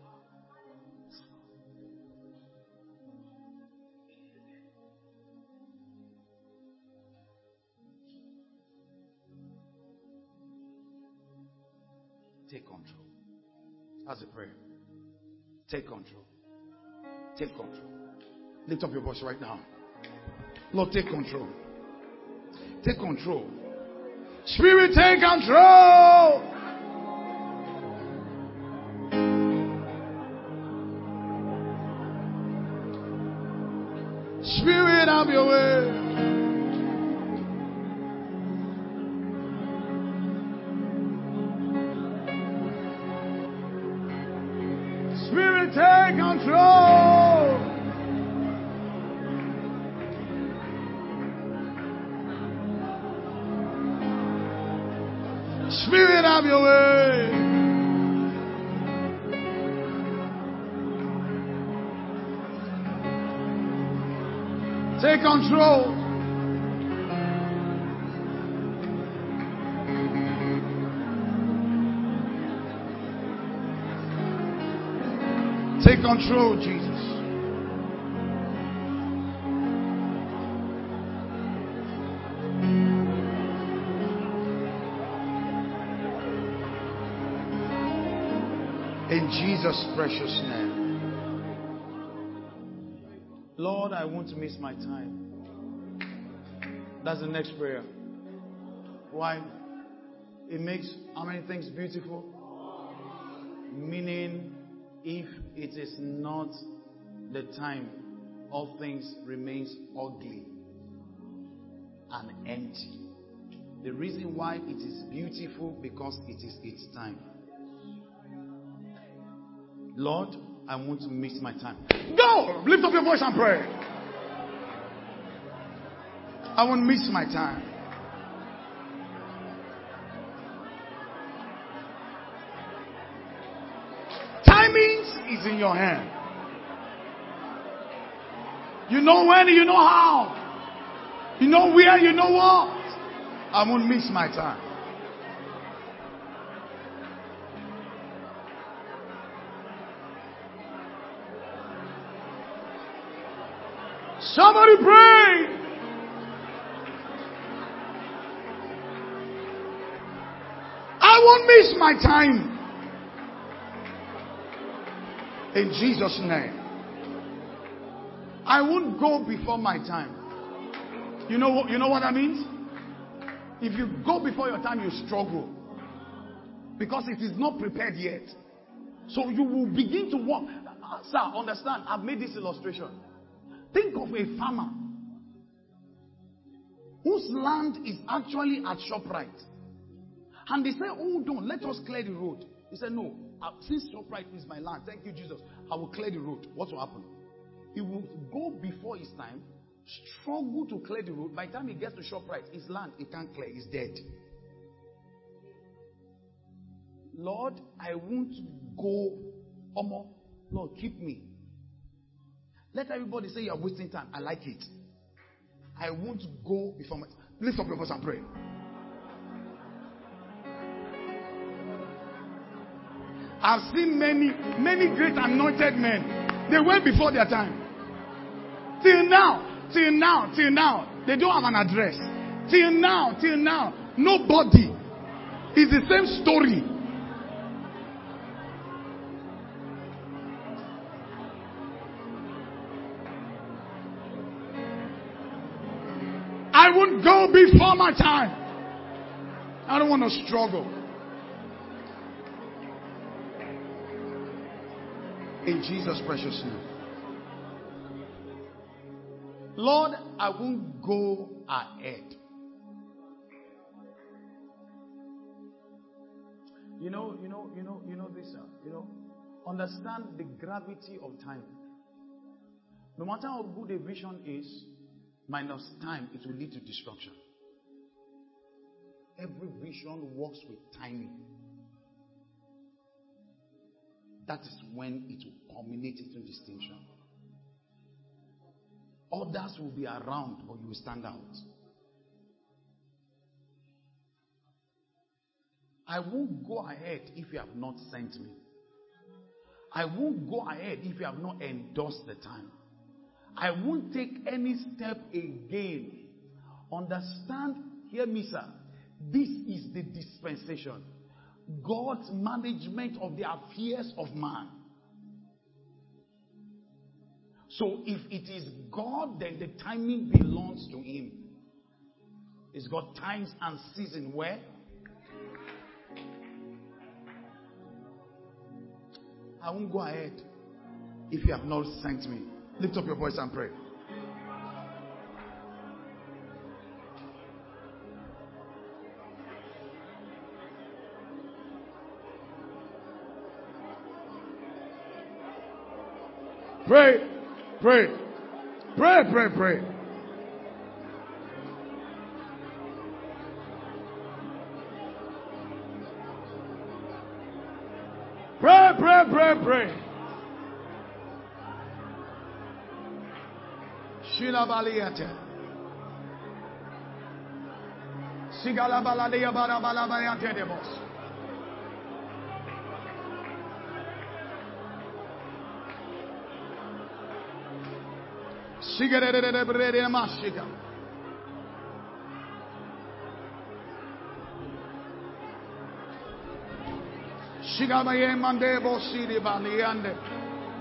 Take control. That's a prayer. Take control. Take control. Lift up your voice right now. Lord, take control. Take control. Spirit, take control. Spirit, have your way. Spirit, take control. Spirit, have your way. Take control. Take control, Jesus. In Jesus' precious name. Lord, I won't miss my time. That's the next prayer. Why? It makes how many things beautiful? Meaning, if it is not the time, all things remains ugly and empty. The reason why it is beautiful, because it is its time. Lord, I want to miss my time. Go! Lift up your voice and pray. I won't miss my time. Timings is in your hand. You know when, you know how. You know where, you know what. I won't miss my time. Somebody pray. I won't miss my time. In Jesus' name. I won't go before my time. You know what that means? If you go before your time, you struggle. Because it is not prepared yet. So you will begin to walk. Sir, understand, I've made this illustration. Think of a farmer whose land is actually at ShopRite. And they say, hold on, let us clear the road. He said, no, since ShopRite is my land, thank you, Jesus, I will clear the road. What will happen? He will go before his time, struggle to clear the road. By the time he gets to ShopRite, his land, he can't clear, he's dead. Lord, I won't go. Omo, Lord, keep me. Let everybody say you are wasting time. I like it. I won't go before my... Lift up your voice and pray. I've seen many great anointed men. They went before their time. Till now, they don't have an address. Till now, nobody. It's the same story. I won't go before my time. I don't want to struggle. In Jesus' precious name. Lord, I won't go ahead. You know this, understand the gravity of time. No matter how good a vision is, minus time, it will lead to destruction. Every vision works with timing. That is when it will culminate into distinction. Others will be around, but you will stand out. I won't go ahead if you have not sent me. I won't go ahead if you have not endorsed the time. I won't take any step again. Understand, hear me, sir. This is the dispensation. God's management of the affairs of man. So if it is God, then the timing belongs to Him. He's got times and seasons where I won't go ahead if you have not sent me. Lift up your voice and pray. Pray, pray, pray, pray, pray. Pray, pray, pray, pray. Shila Baliate. Sigala Baladia Balabayate de Bos. Sigare Brede Mashiga. Shigamaye Mande Bosidi Baliande.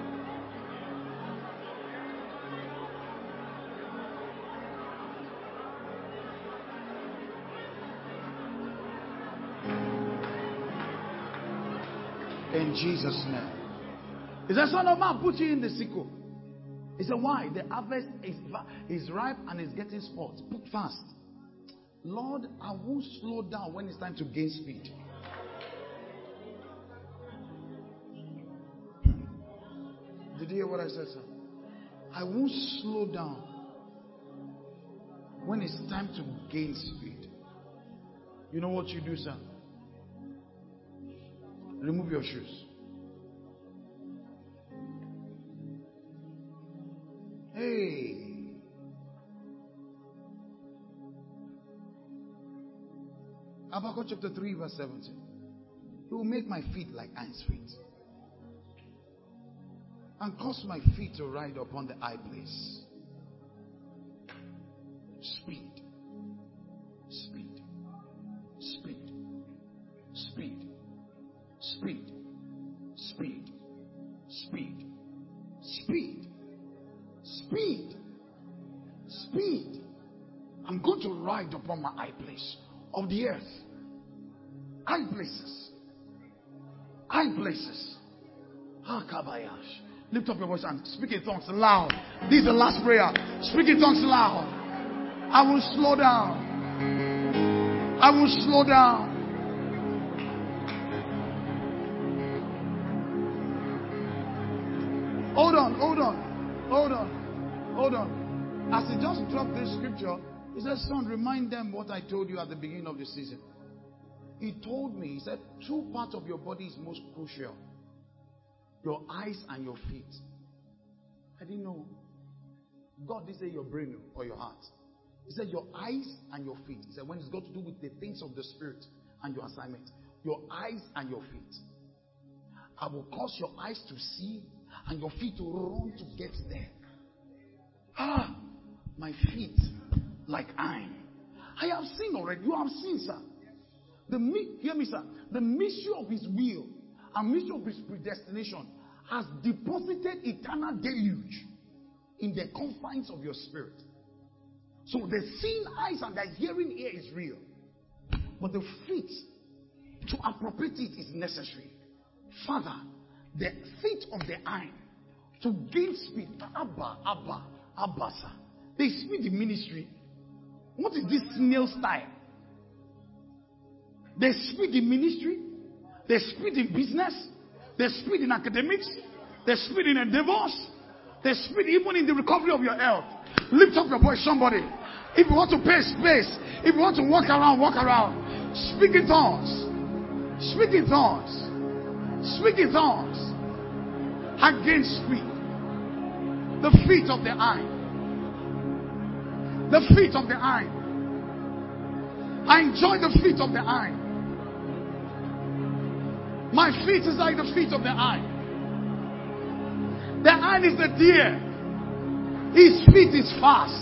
In Jesus' name. He said, Son of man, put you in the sickle. He said, why? The harvest is ripe and is getting spots. Put fast. Lord, I won't slow down when it's time to gain speed. Did you hear what I said, sir? I won't slow down when it's time to gain speed. You know what you do, sir? Remove your shoes. Hey. Habakkuk chapter 3 verse 17. He will make my feet like hinds feet, and cause my feet to ride upon the high place. Speed. Speed. Speed. Speed. Speed. Speed. Speed. Speed. Speed. Speed. I'm going to ride upon my high place. of the earth. High places. High places. Hakabayash. Lift up your voice and speak in tongues loud. This is the last prayer. Speak in tongues loud. I will slow down. I will slow down. Hold on. As he just dropped this scripture, he said, son, remind them what I told you at the beginning of the season. He told me, he said, two parts of your body is most crucial. Your eyes and your feet. I didn't know. God didn't say your brain or your heart. He said your eyes and your feet. He said when it's got to do with the things of the spirit and your assignment. Your eyes and your feet. I will cause your eyes to see and your feet to run to get there. My feet like iron. I have seen already. You have seen, sir. Hear me, sir. The mystery of his will and mystery of his predestination has deposited eternal deluge in the confines of your spirit. So the seeing eyes and the hearing ear is real. But the feet to appropriate it is necessary. Father, the feet of the iron to gain speed. Abba, sir. They speed in ministry. What is this snail style? They speed in ministry. They speed in business. They speed in academics. They speed in endeavors. They speed even in the recovery of your health. Lift up your voice, somebody. If you want to pay space, if you want to walk around, walk around. Speak in tongues. Speak in tongues. Speak in tongues. Again, speak. The feet of the iron. The feet of the iron. I enjoy the feet of the iron. My feet is like the feet of the iron. The iron is the deer. His feet is fast.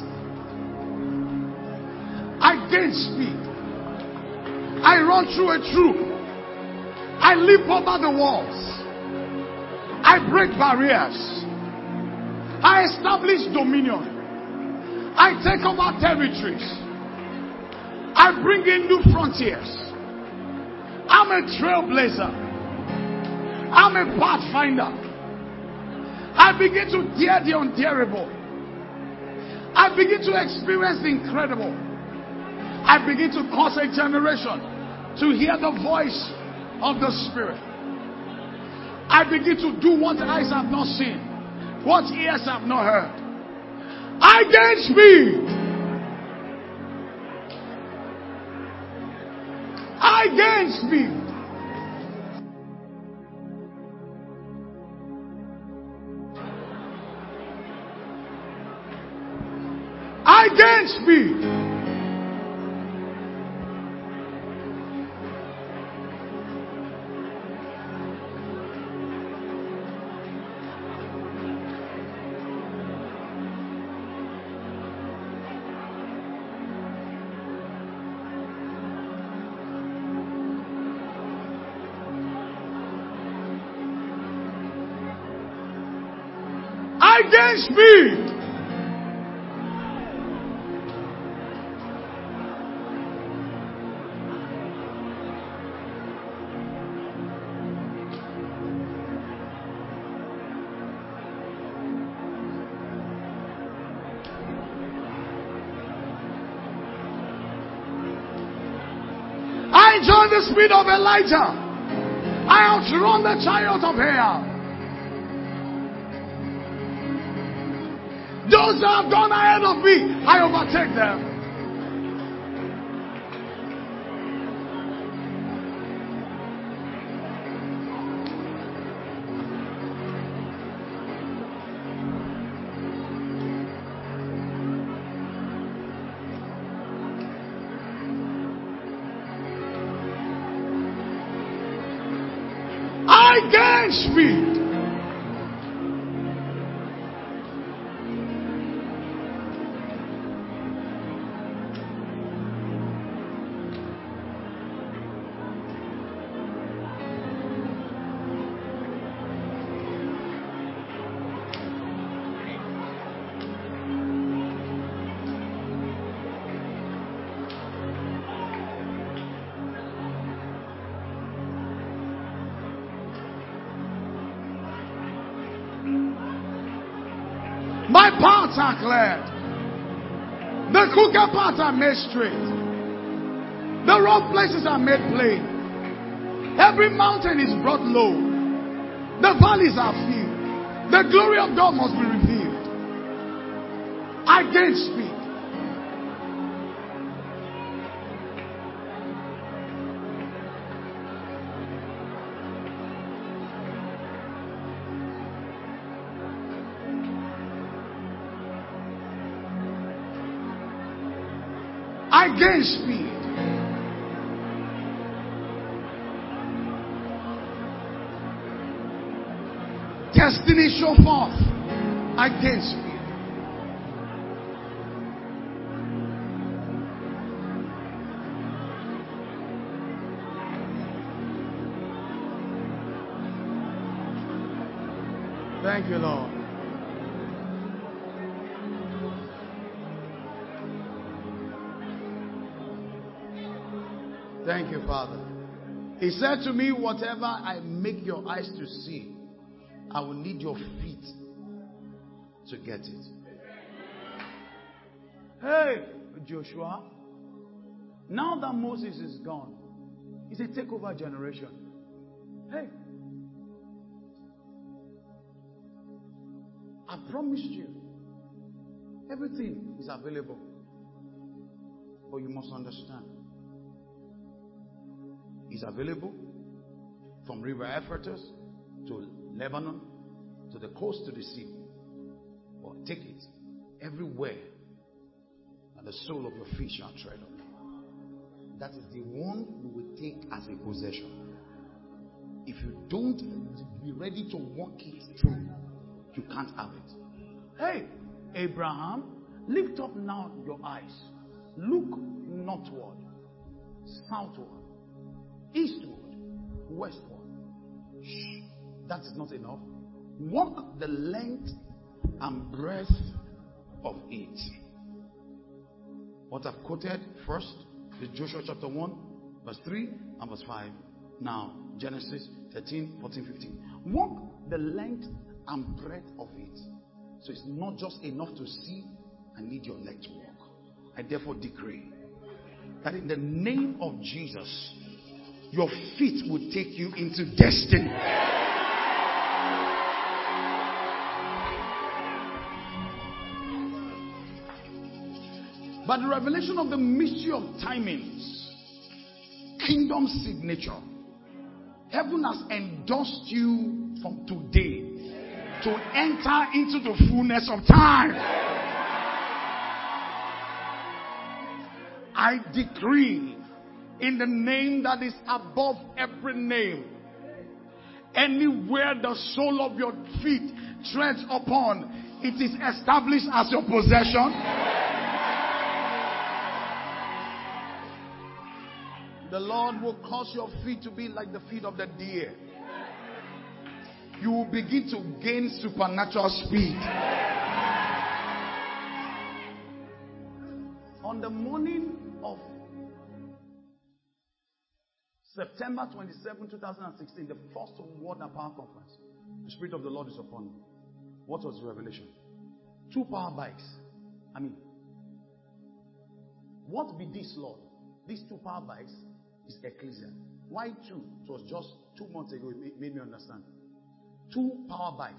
I gain speed. I run through a troop. I leap over the walls. I break barriers. I establish dominion. I take over territories. I bring in new frontiers. I'm a trailblazer. I'm a pathfinder. I begin to dare the undareable. I begin to experience the incredible. I begin to cause a generation to hear the voice of the Spirit. I begin to do what eyes have not seen, what ears have not heard. I gain speed. I gain speed. I gain speed. I gain speed. I enjoy the speed of Elijah. I outrun the chariot of hell. Those that have gone ahead of me, I overtake them. I gain speed. My paths are cleared. The crooked paths are made straight. The rough places are made plain. Every mountain is brought low. The valleys are filled. The glory of God must be revealed. I gain speed. I gain speed. Destiny show forth. I gain speed. Thank you, Lord. Thank you, Father. He said to me, whatever I make your eyes to see, I will need your feet to get it. Hey, Joshua. Now that Moses is gone, it's a takeover generation. Hey, I promised you, everything is available. But you must understand, it's available from River Euphrates to Lebanon, to the coast, to the sea. But take it everywhere, and the sole of your feet shall tread on. That is the one you will take as a possession. If you don't be ready to walk it through, you can't have it. Hey, Abraham, lift up now your eyes. Look northward, southward, eastward, westward. Shh, that is not enough. Walk the length and breadth of it. What I've quoted first is Joshua chapter 1, verse 3 and verse 5. Now, Genesis 13, 14, 15. Walk the length and breadth of it. So it's not just enough to see, I need your leg to walk. I therefore decree that in the name of Jesus, your feet will take you into destiny. But the revelation of the mystery of timings, kingdom signature, heaven has endorsed you from today to enter into the fullness of time. I decree in the name that is above every name, anywhere the sole of your feet treads upon, it is established as your possession. The Lord will cause your feet to be like the feet of the deer. You will begin to gain supernatural speed. On the morning of September 27, 2016, the first Word and Power Conference, the Spirit of the Lord is upon me. What was the revelation? 2 power bikes. What be this, Lord? These 2 power bikes is ecclesia. Why 2? It was just 2 months ago. It made me understand. 2 power bikes.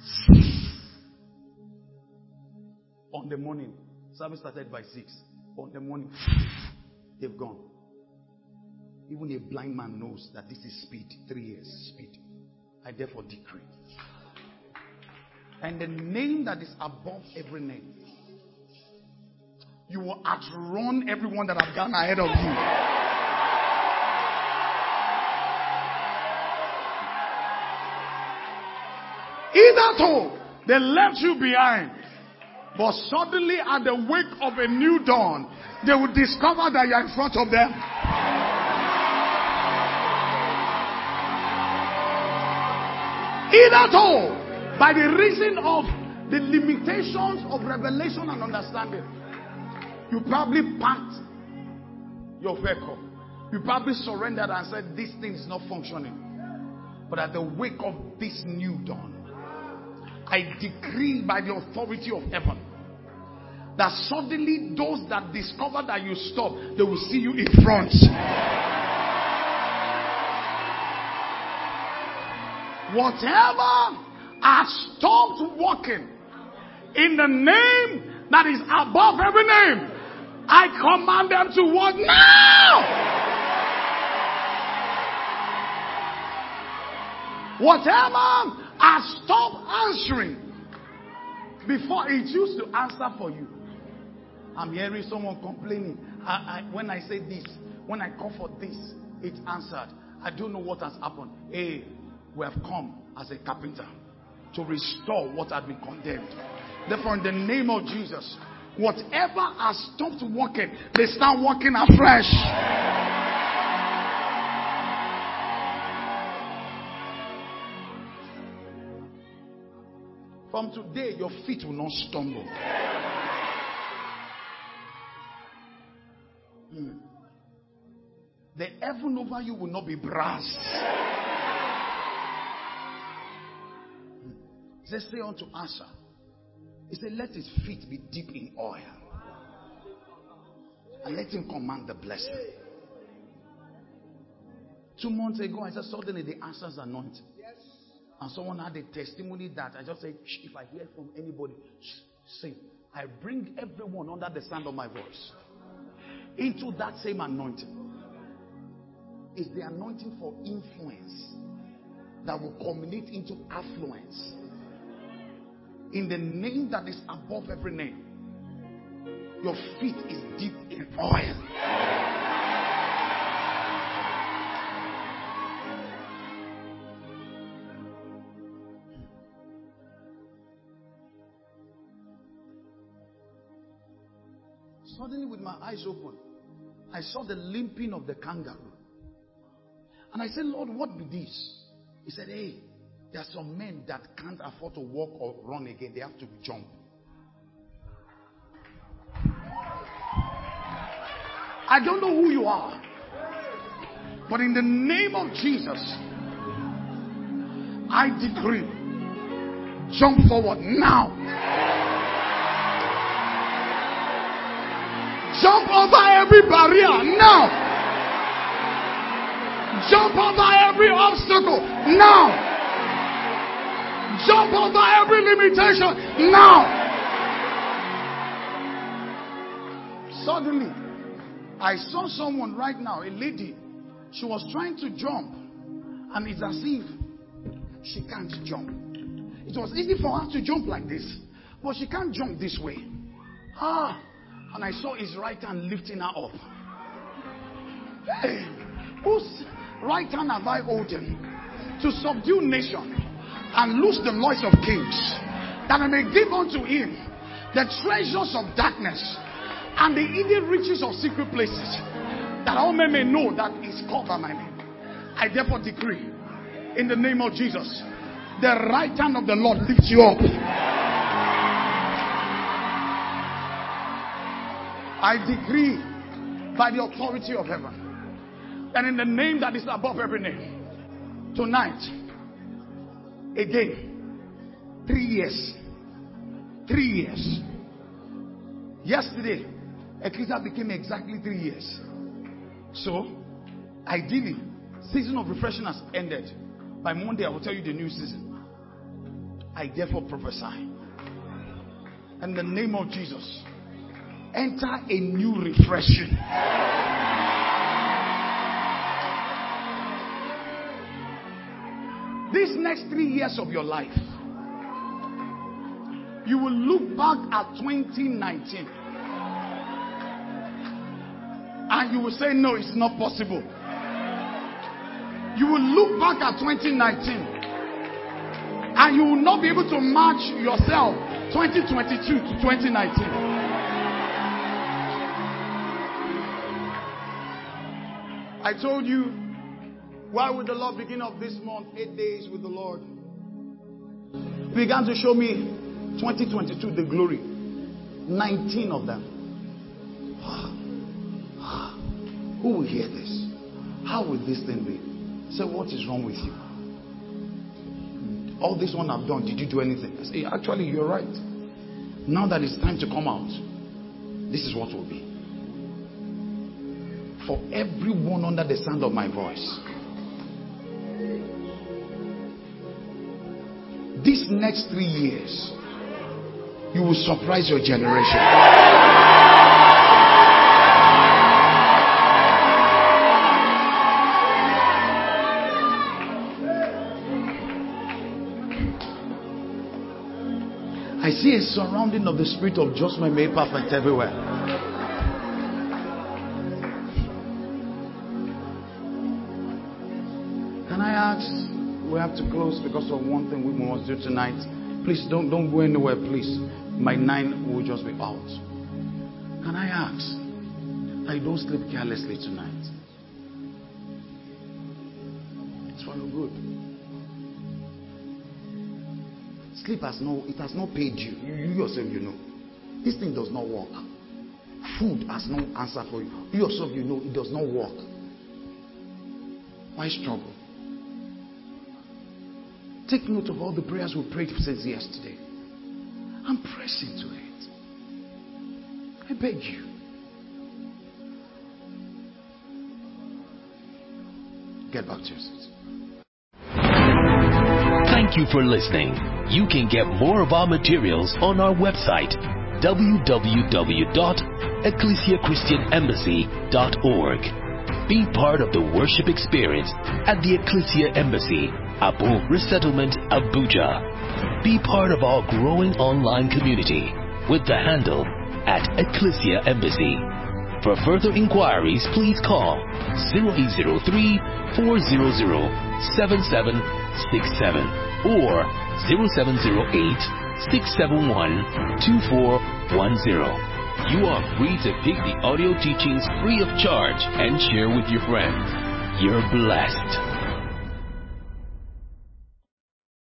On the morning. Service started by 6. On the morning, they've gone. Even a blind man knows that this is speed. 3 years speed. I therefore decree. And the name that is above every name, you will outrun everyone that have gone ahead of you. Hitherto, they left you behind. But suddenly, at the wake of a new dawn, they will discover that you are in front of them. Hitherto, by the reason of the limitations of revelation and understanding, you probably packed your vehicle. You probably surrendered and said, this thing is not functioning. But at the wake of this new dawn, I decree by the authority of heaven that suddenly those that discover that you stop, they will see you in front. Whatever has stopped walking in the name that is above every name, I command them to walk now. Whatever has stopped answering before it used to answer for you. I'm hearing someone complaining. When I say this, when I call for this, it answered. I don't know what has happened. Hey, we have come as a carpenter to restore what had been condemned. Therefore, in the name of Jesus, whatever has stopped working, they start working afresh. From today, your feet will not stumble. The heaven over you will not be brass. He said, say unto Asa. He said, let his feet be deep in oil. And let him command the blessing. 2 months ago, I said, suddenly the answers anointed. And someone had a testimony that I just said, if I hear from anybody, sing. I bring everyone under the sound of my voice into that same anointing. It's the anointing for influence that will culminate into affluence. In the name that is above every name, your feet is deep in oil. Suddenly, with my eyes open, I saw the limping of the kangaroo. And I said, Lord, what be this? He said, hey, there are some men that can't afford to walk or run again. They have to jump. I don't know who you are. But in the name of Jesus, I decree, jump forward now. Jump over every barrier now. Jump over every obstacle now. Jump over every limitation now. Suddenly, I saw someone right now, a lady. She was trying to jump, and it's as if she can't jump. It was easy for her to jump like this, but she can't jump this way. And I saw his right hand lifting her up. Hey, whose right hand have I holden to subdue nation and loose the loins of kings, that I may give unto him the treasures of darkness and the hidden riches of secret places, that all men may know that is called by my name. I therefore decree, in the name of Jesus, the right hand of the Lord lifts you up. I decree by the authority of heaven, and in the name that is above every name, tonight, again, 3 years. 3 years. Yesterday, Ecclesia became exactly 3 years. So, ideally, season of refreshing has ended. By Monday, I will tell you the new season. I therefore prophesy, in the name of Jesus, enter a new refreshing. These next 3 years of your life, you will look back at 2019 and you will say, no, it's not possible. You will look back at 2019 and you will not be able to match yourself 2022 to 2019. I told you, why would the Lord begin of this month, 8 days with the Lord? He began to show me 2022, the glory. 19 of them. Who will hear this? How will this thing be? Say, what is wrong with you? all this one I've done, did you do anything? I say, actually, you're right. Now that it's time to come out, this is what will be. For everyone under the sound of my voice, these next 3 years, you will surprise your generation. I see a surrounding of the spirit of judgment made perfect everywhere. Can I ask, we have to close because of one thing we must do tonight. Please don't go anywhere, please. By 9 we'll just be out. Can I ask that you don't sleep carelessly tonight? It's for your good. Sleep has not paid you. You yourself, you know. This thing does not work. Food has no answer for you. You yourself, you know it does not work. Why struggle? Take note of all the prayers we prayed since yesterday. And press into it. I beg you. Get back to your seats. Thank you for listening. You can get more of our materials on our website, www.ecclesiachristianembassy.org. Be part of the worship experience at the Ecclesia Embassy, Abu Resettlement, Abuja. Be part of our growing online community with the handle @Ecclesia Embassy. For further inquiries, please call 0803-400-7767 or 0708-671-2410. You are free to pick the audio teachings free of charge and share with your friends. You're blessed.